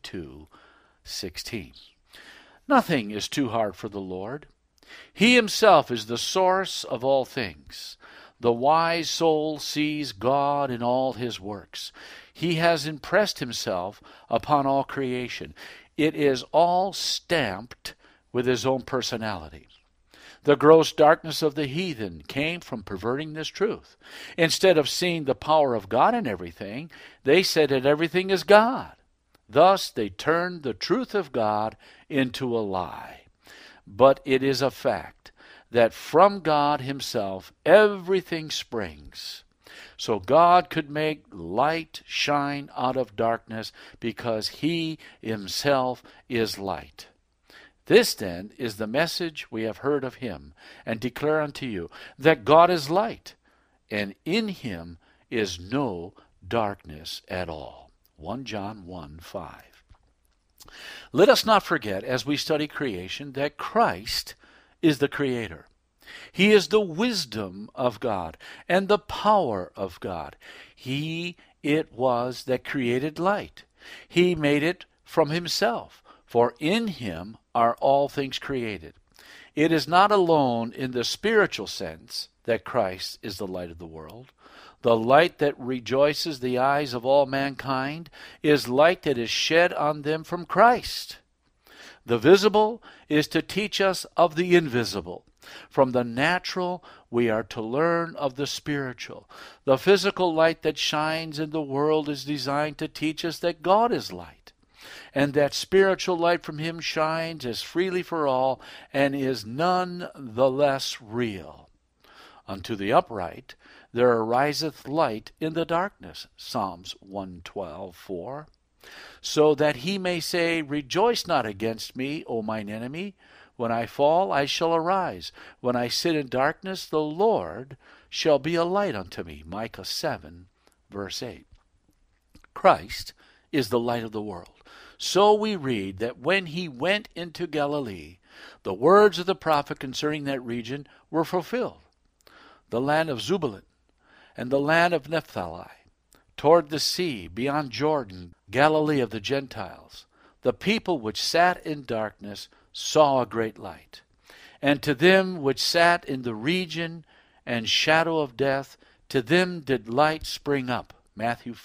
42:16. Nothing is too hard for the Lord. He himself is the source of all things. The wise soul sees God in all his works. He has impressed himself upon all creation. It is all stamped with his own personality. The gross darkness of the heathen came from perverting this truth. Instead of seeing the power of God in everything, they said that everything is God. Thus they turned the truth of God into a lie. But it is a fact that from God himself everything springs. So God could make light shine out of darkness because he himself is light. This then is the message we have heard of him, and declare unto you, that God is light, and in him is no darkness at all. 1 John 1:5. Let us not forget, as we study creation, that Christ is the Creator. He is the wisdom of God and the power of God. He it was that created light. He made it from himself, for in him are all things created. It is not alone in the spiritual sense that Christ is the light of the world. The light that rejoices the eyes of all mankind is light that is shed on them from Christ. The visible is to teach us of the invisible. From the natural, we are to learn of the spiritual. The physical light that shines in the world is designed to teach us that God is light, and that spiritual light from him shines as freely for all and is none the less real. Unto the upright there ariseth light in the darkness, Psalms 112:4. So that he may say, Rejoice not against me, O mine enemy. When I fall, I shall arise. When I sit in darkness, the Lord shall be a light unto me. Micah 7:8. Christ is the light of the world. So we read that when he went into Galilee, the words of the prophet concerning that region were fulfilled. The land of Zebulun and the land of Naphtali, toward the sea, beyond Jordan, Galilee of the Gentiles, the people which sat in darkness saw a great light. And to them which sat in the region and shadow of death, to them did light spring up. Matthew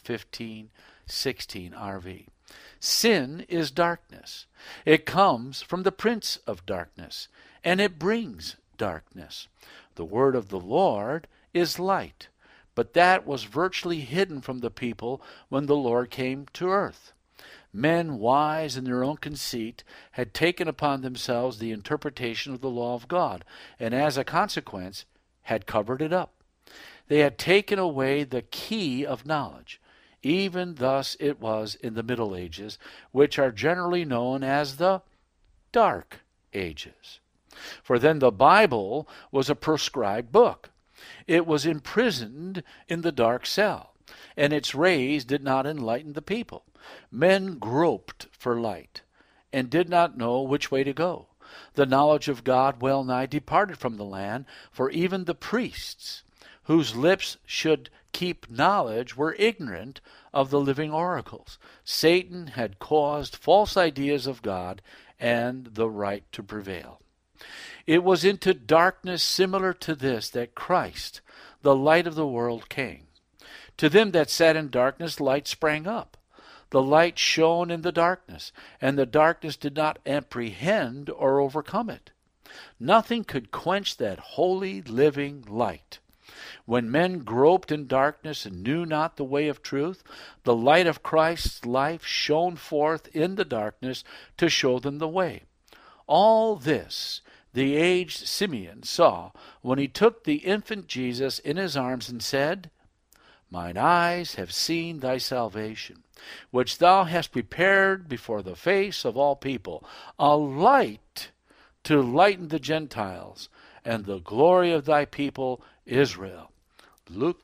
4:15-16 RV. Sin is darkness. It comes from the prince of darkness, and it brings darkness. The word of the Lord is light, but that was virtually hidden from the people when the Lord came to earth. Men wise in their own conceit had taken upon themselves the interpretation of the law of God, and as a consequence had covered it up. They had taken away the key of knowledge. Even thus it was in the Middle Ages, which are generally known as the Dark Ages. For then the Bible was a proscribed book. It was imprisoned in the dark cell, and its rays did not enlighten the people. Men groped for light, and did not know which way to go. The knowledge of God well nigh departed from the land, for even the priests, whose lips should keep knowledge, were ignorant of the living oracles. Satan had caused false ideas of God and the right to prevail. It was into darkness similar to this that Christ, the light of the world, came. To them that sat in darkness light sprang up. The light shone in the darkness, and the darkness did not apprehend or overcome it. Nothing could quench that holy, living light. When men groped in darkness and knew not the way of truth, the light of Christ's life shone forth in the darkness to show them the way. All this the aged Simeon saw when he took the infant Jesus in his arms and said, Mine eyes have seen thy salvation, which thou hast prepared before the face of all people, a light to lighten the Gentiles, and the glory of thy people Israel. Luke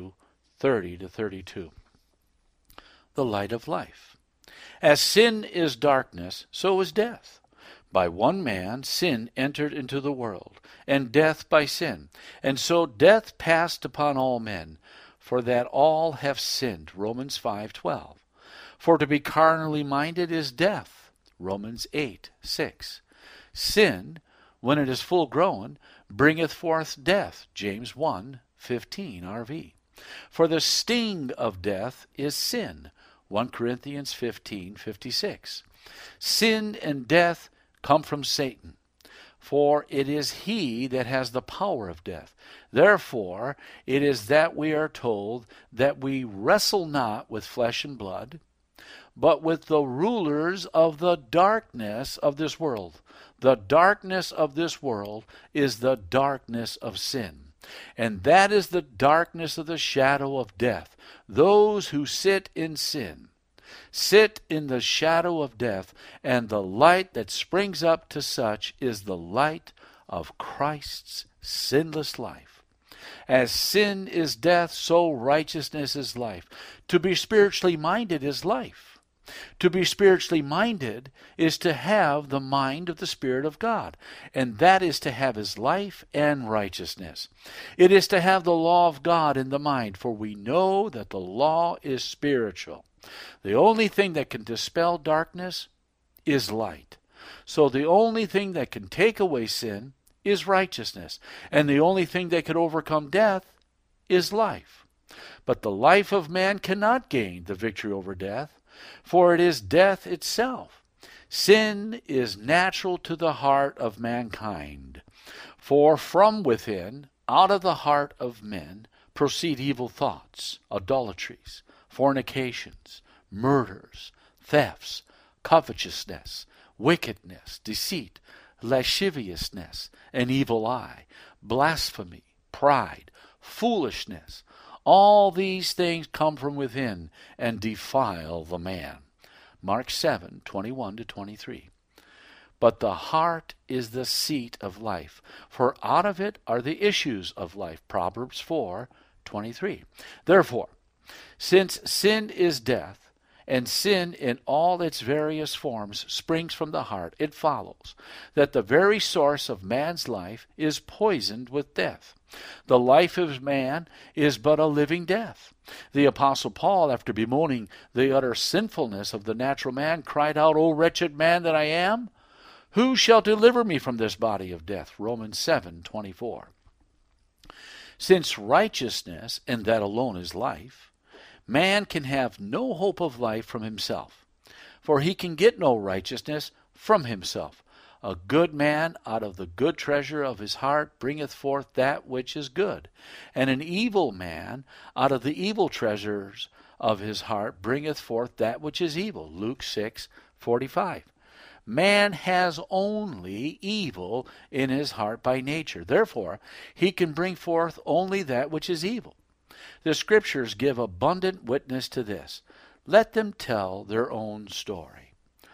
2:30-32. The light of life. As sin is darkness, so is death. By one man sin entered into the world, and death by sin. And so death passed upon all men, for that all have sinned. Romans 5:12. For to be carnally minded is death. Romans 8:6. Sin, when it is full grown, bringeth forth death. James 1:15 RV. For the sting of death is sin. 1 Corinthians 15:56. Sin and death come from Satan, for it is he that has the power of death. Therefore it is that we are told that we wrestle not with flesh and blood, but with the rulers of the darkness of this world. The darkness of this world is the darkness of sin. And that is the darkness of the shadow of death. Those who sit in sin sit in the shadow of death, and the light that springs up to such is the light of Christ's sinless life. As sin is death, so righteousness is life. To be spiritually minded is life. To be spiritually minded is to have the mind of the Spirit of God, and that is to have his life and righteousness. It is to have the law of God in the mind, for we know that the law is spiritual. The only thing that can dispel darkness is light. So the only thing that can take away sin is righteousness, and the only thing that can overcome death is life. But the life of man cannot gain the victory over death, for it is death itself. Sin is natural to the heart of mankind. For from within, out of the heart of men, proceed evil thoughts, idolatries, fornications, murders, thefts, covetousness, wickedness, deceit, lasciviousness, an evil eye, blasphemy, pride, foolishness. All these things come from within and defile the man. Mark 7:21-23. But the heart is the seat of life, for out of it are the issues of life. Proverbs 4:23. Therefore, since sin is death, and sin in all its various forms springs from the heart, it follows that the very source of man's life is poisoned with death. The life of man is but a living death. The Apostle Paul, after bemoaning the utter sinfulness of the natural man, cried out, O wretched man that I am, who shall deliver me from this body of death? Romans 7:24. Since righteousness, and that alone is life, man can have no hope of life from himself, for he can get no righteousness from himself. A good man out of the good treasure of his heart bringeth forth that which is good, and an evil man out of the evil treasures of his heart bringeth forth that which is evil. Luke 6:45. Man has only evil in his heart by nature. Therefore, he can bring forth only that which is evil. The Scriptures give abundant witness to this. Let them tell their own story.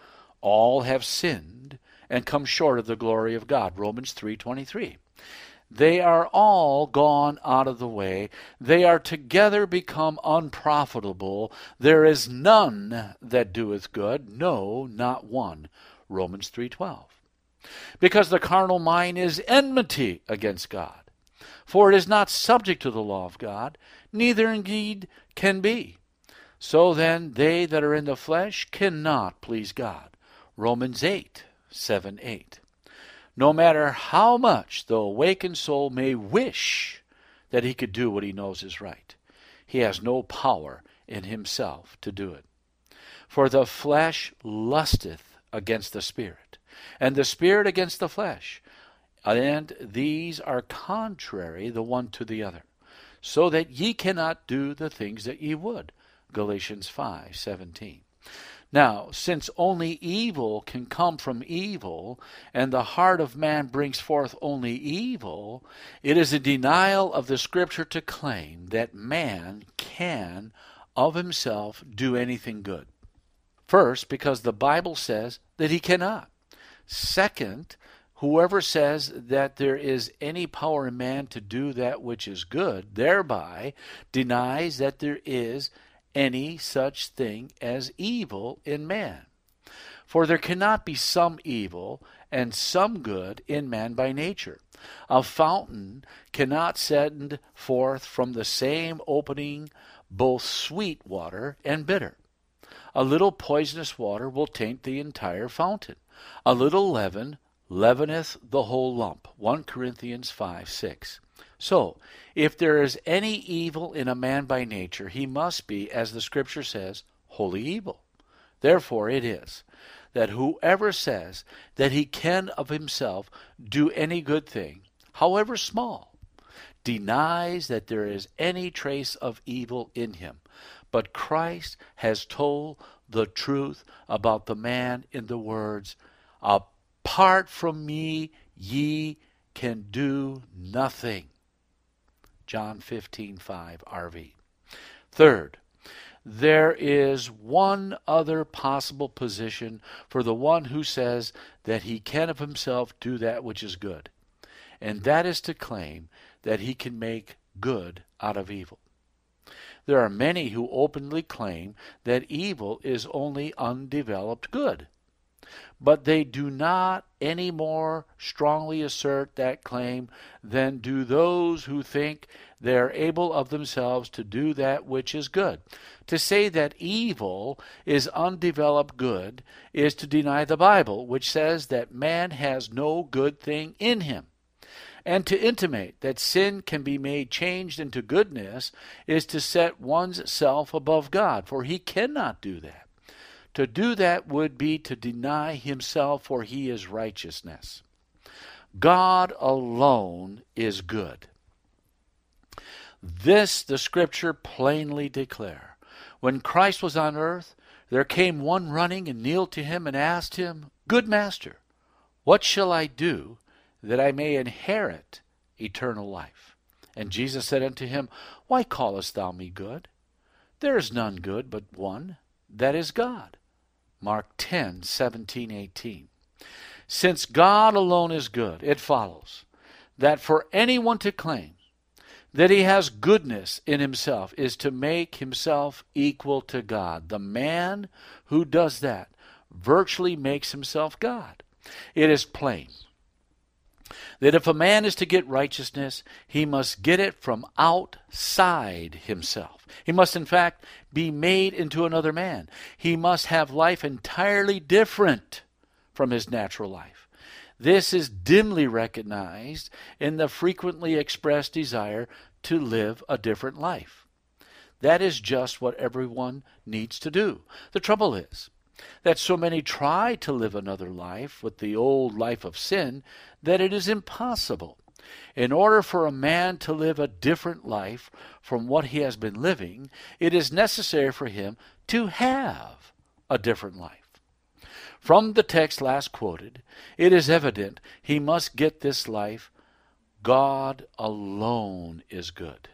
All have sinned and come short of the glory of God. Romans 3:23. They are all gone out of the way. They are together become unprofitable. There is none that doeth good, no, not one. Romans 3:12. Because the carnal mind is enmity against God. For it is not subject to the law of God, neither indeed can be. So then they that are in the flesh cannot please God. Romans 8:7-8. No matter how much the awakened soul may wish that he could do what he knows is right, he has no power in himself to do it. For the flesh lusteth against the Spirit, and the Spirit against the flesh, and these are contrary the one to the other, so that ye cannot do the things that ye would. Galatians 5:17. Now, since only evil can come from evil, and the heart of man brings forth only evil, it is a denial of the Scripture to claim that man can of himself do anything good. First, because the Bible says that he cannot. Second, whoever says that there is any power in man to do that which is good, thereby denies that there is any such thing as evil in man. For there cannot be some evil and some good in man by nature. A fountain cannot send forth from the same opening both sweet water and bitter. A little poisonous water will taint the entire fountain. A little leaven leaveneth the whole lump. 1 Corinthians 5:6. So, if there is any evil in a man by nature, he must be, as the Scripture says, wholly evil. Therefore it is that whoever says that he can of himself do any good thing, however small, denies that there is any trace of evil in him. But Christ has told the truth about the man in the words, "Apart from me, ye can do nothing." John 15:5 RV. Third, there is one other possible position for the one who says that he can of himself do that which is good, and that is to claim that he can make good out of evil. There are many who openly claim that evil is only undeveloped good, but they do not any more strongly assert that claim than do those who think they are able of themselves to do that which is good. To say that evil is undeveloped good is to deny the Bible, which says that man has no good thing in him. And to intimate that sin can be made changed into goodness is to set one's self above God, for he cannot do that. To do that would be to deny himself, for he is righteousness. God alone is good. This the Scripture plainly declare. When Christ was on earth, there came one running and kneeled to him and asked him, "Good Master, what shall I do that I may inherit eternal life?" And Jesus said unto him, "Why callest thou me good? There is none good but one, that is God." Mark 10:17-18. Since God alone is good, it follows that for anyone to claim that he has goodness in himself is to make himself equal to God. The man who does that virtually makes himself God. It is plain that if a man is to get righteousness, he must get it from outside himself. He must, in fact, be made into another man. He must have life entirely different from his natural life. This is dimly recognized in the frequently expressed desire to live a different life. That is just what everyone needs to do. The trouble is that so many try to live another life with the old life of sin that it is impossible. In order for a man to live a different life from what he has been living, it is necessary for him to have a different life. From the text last quoted, it is evident he must get this life. God alone is good.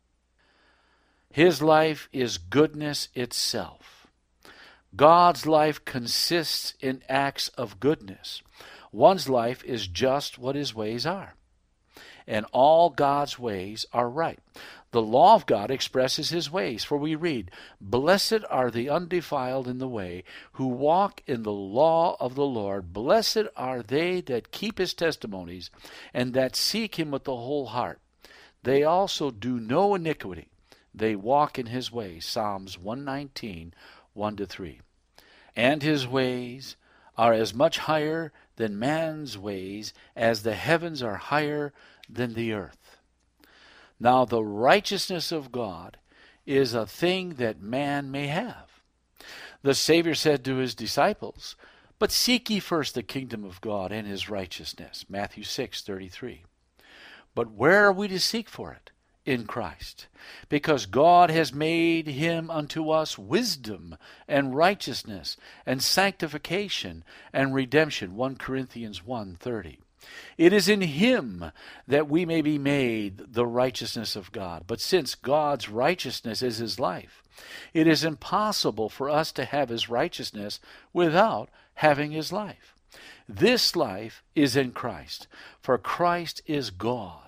His life is goodness itself. God's life consists in acts of goodness. One's life is just what his ways are, and all God's ways are right. The law of God expresses his ways, for we read, "Blessed are the undefiled in the way, who walk in the law of the Lord. Blessed are they that keep his testimonies, and that seek him with the whole heart. They also do no iniquity. They walk in his ways." Psalms 119, 1-3. And his ways are as much higher than man's ways as the heavens are higher than the earth. Now the righteousness of God is a thing that man may have. The Savior said to his disciples, "But seek ye first the kingdom of God and his righteousness." Matthew 6:33. But where are we to seek for it? In Christ. Because God has made him unto us wisdom and righteousness and sanctification and redemption. 1 Corinthians 1:30. It is in him that we may be made the righteousness of God. But since God's righteousness is his life, it is impossible for us to have his righteousness without having his life. This life is in Christ, for Christ is God,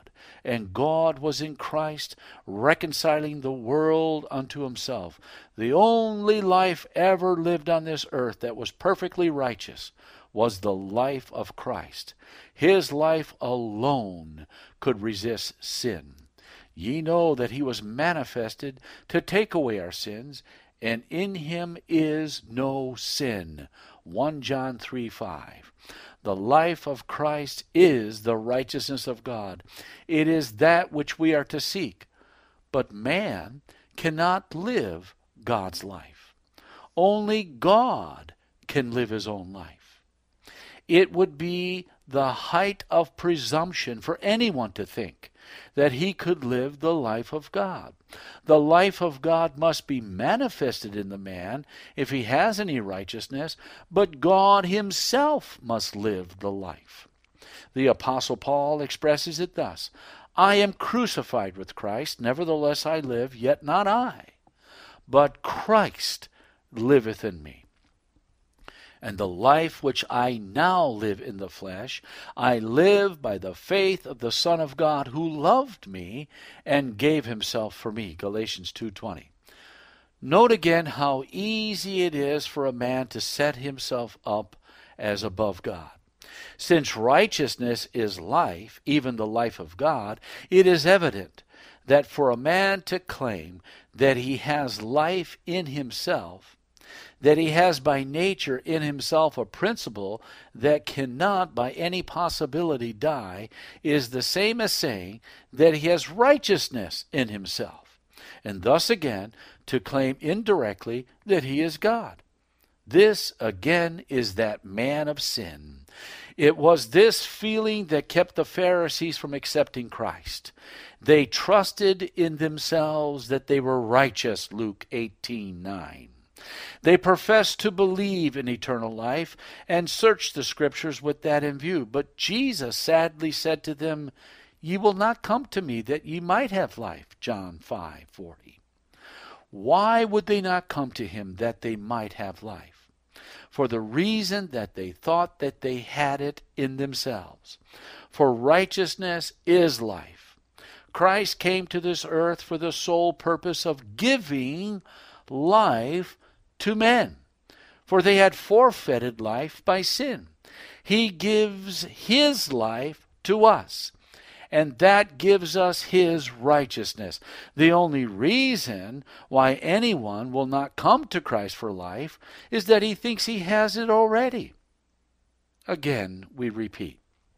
and God was in Christ, reconciling the world unto himself. The only life ever lived on this earth that was perfectly righteous was the life of Christ. His life alone could resist sin. Ye know that he was manifested to take away our sins, and in him is no sin. 1 John 3:5. The life of Christ is the righteousness of God. It is that which we are to seek. But man cannot live God's life. Only God can live his own life. It would be the height of presumption for anyone to think that he could live the life of God. The life of God must be manifested in the man if he has any righteousness, but God himself must live the life. The Apostle Paul expresses it thus: I am crucified with Christ, nevertheless I live, yet not I, but Christ liveth in me. And the life which I now live in the flesh, I live by the faith of the Son of God, who loved me and gave himself for me. Galatians 2:20. Note again how easy it is for a man to set himself up as above God. Since righteousness is life, even the life of God, it is evident that for a man to claim that he has life in himself, that he has by nature in himself a principle that cannot by any possibility die, is the same as saying that he has righteousness in himself, and thus again to claim indirectly that he is God. This again is that man of sin. It was this feeling that kept the Pharisees from accepting Christ. They trusted in themselves that they were righteous, Luke 18:9. They professed to believe in eternal life and searched the Scriptures with that in view. But Jesus sadly said to them, Ye will not come to me that ye might have life, John 5:40. Why would they not come to him that they might have life? For the reason that they thought that they had it in themselves. For righteousness is life. Christ came to this earth for the sole purpose of giving life to men, for they had forfeited life by sin. He gives his life to us, and that gives us his righteousness. The only reason why anyone will not come to Christ for life is that he thinks he has it already. Again, we repeat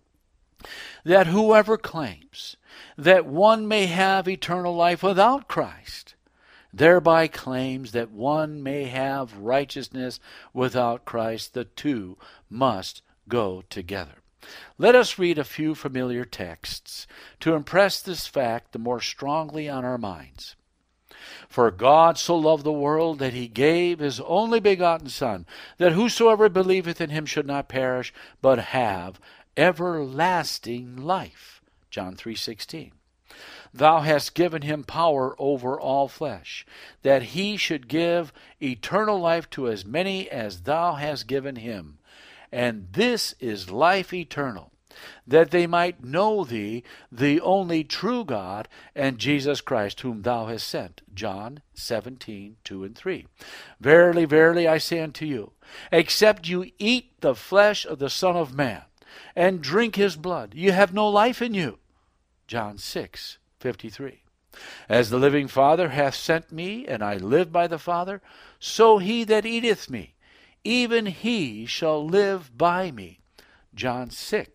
that whoever claims that one may have eternal life without Christ thereby claims that one may have righteousness without Christ. The two must go together. Let us read a few familiar texts to impress this fact the more strongly on our minds. For God so loved the world that he gave his only begotten Son, that whosoever believeth in him should not perish, but have everlasting life. John 3:16. Thou hast given him power over all flesh, that he should give eternal life to as many as thou hast given him. And this is life eternal, that they might know thee, the only true God, and Jesus Christ, whom thou hast sent. John 17:2 and 3. Verily, verily, I say unto you, except you eat the flesh of the Son of Man, and drink his blood, you have no life in you. John 6:53. As the living Father hath sent me, and I live by the Father, so he that eateth me, even he shall live by me. John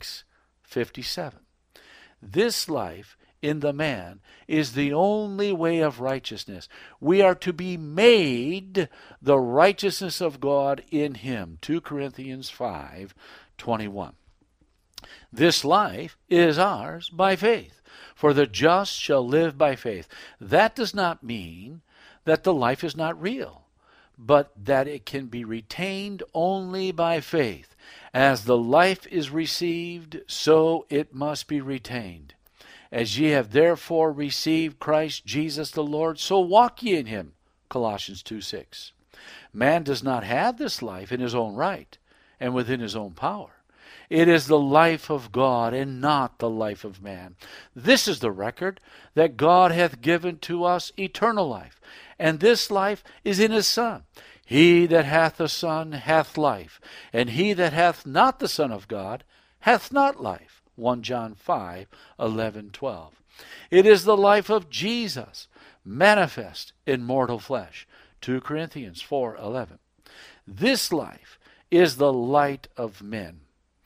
6:57. This life in the man is the only way of righteousness. We are to be made the righteousness of God in him. 2 Corinthians 5:21. This life is ours by faith. For the just shall live by faith. That does not mean that the life is not real, but that it can be retained only by faith. As the life is received, so it must be retained. As ye have therefore received Christ Jesus the Lord, so walk ye in him. Colossians 2:6. Man does not have this life in his own right and within his own power. It is the life of God, and not the life of man. This is the record, that God hath given to us eternal life, and this life is in his Son. He that hath the Son hath life, and he that hath not the Son of God hath not life. 1 John 5, 11, 12. It is the life of Jesus, manifest in mortal flesh. 2 Corinthians 4, 11. This life is the light of men.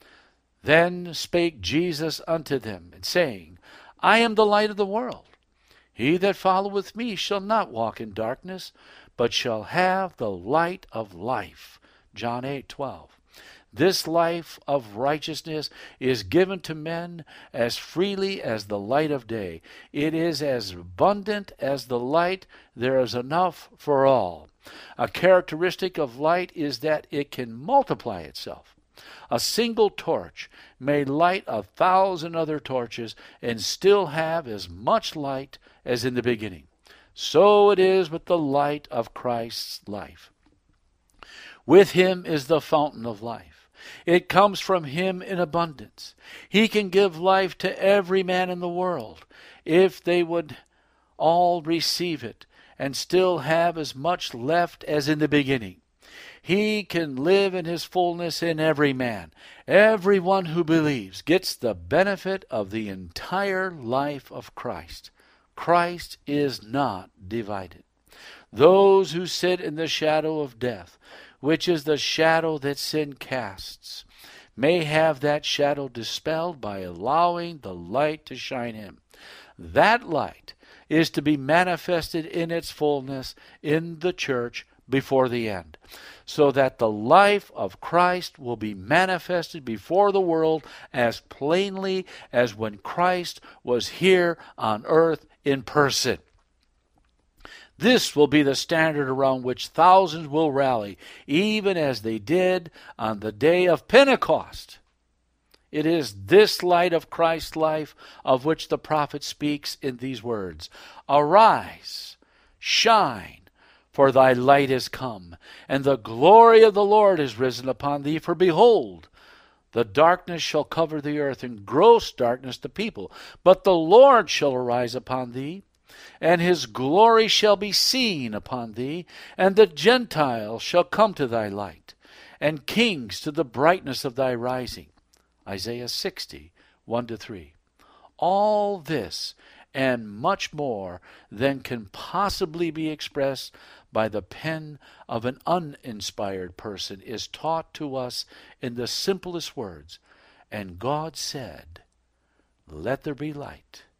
Then spake Jesus unto them, and saying, I am the light of the world. He that followeth me shall not walk in darkness, but shall have the light of life. John 8, 12. This life of righteousness is given to men as freely as the light of day. It is as abundant as the light. There is enough for all. A characteristic of light is that it can multiply itself. A single torch may light 1,000 other torches and still have as much light as in the beginning. So it is with the light of Christ's life. With him is the fountain of life. It comes from him in abundance. He can give life to every man in the world if they would all receive it and still have as much left as in the beginning. He can live in his fullness in every man. Everyone who believes gets the benefit of the entire life of Christ. Christ is not divided. Those who sit in the shadow of death, which is the shadow that sin casts, may have that shadow dispelled by allowing the light to shine in. That light is to be manifested in its fullness in the church before the end, so that the life of Christ will be manifested before the world as plainly as when Christ was here on earth in person. This will be the standard around which thousands will rally, even as they did on the day of Pentecost. It is this light of Christ's life of which the prophet speaks in these words, Arise, shine, for thy light is come, and the glory of the Lord is risen upon thee. For behold, the darkness shall cover the earth, and gross darkness the people. But the Lord shall arise upon thee, and his glory shall be seen upon thee, and the Gentiles shall come to thy light, and kings to the brightness of thy rising. Isaiah 60, 1-3. All this and much more than can possibly be expressed by the pen of an uninspired person is taught to us in the simplest words. And God said, Let there be light.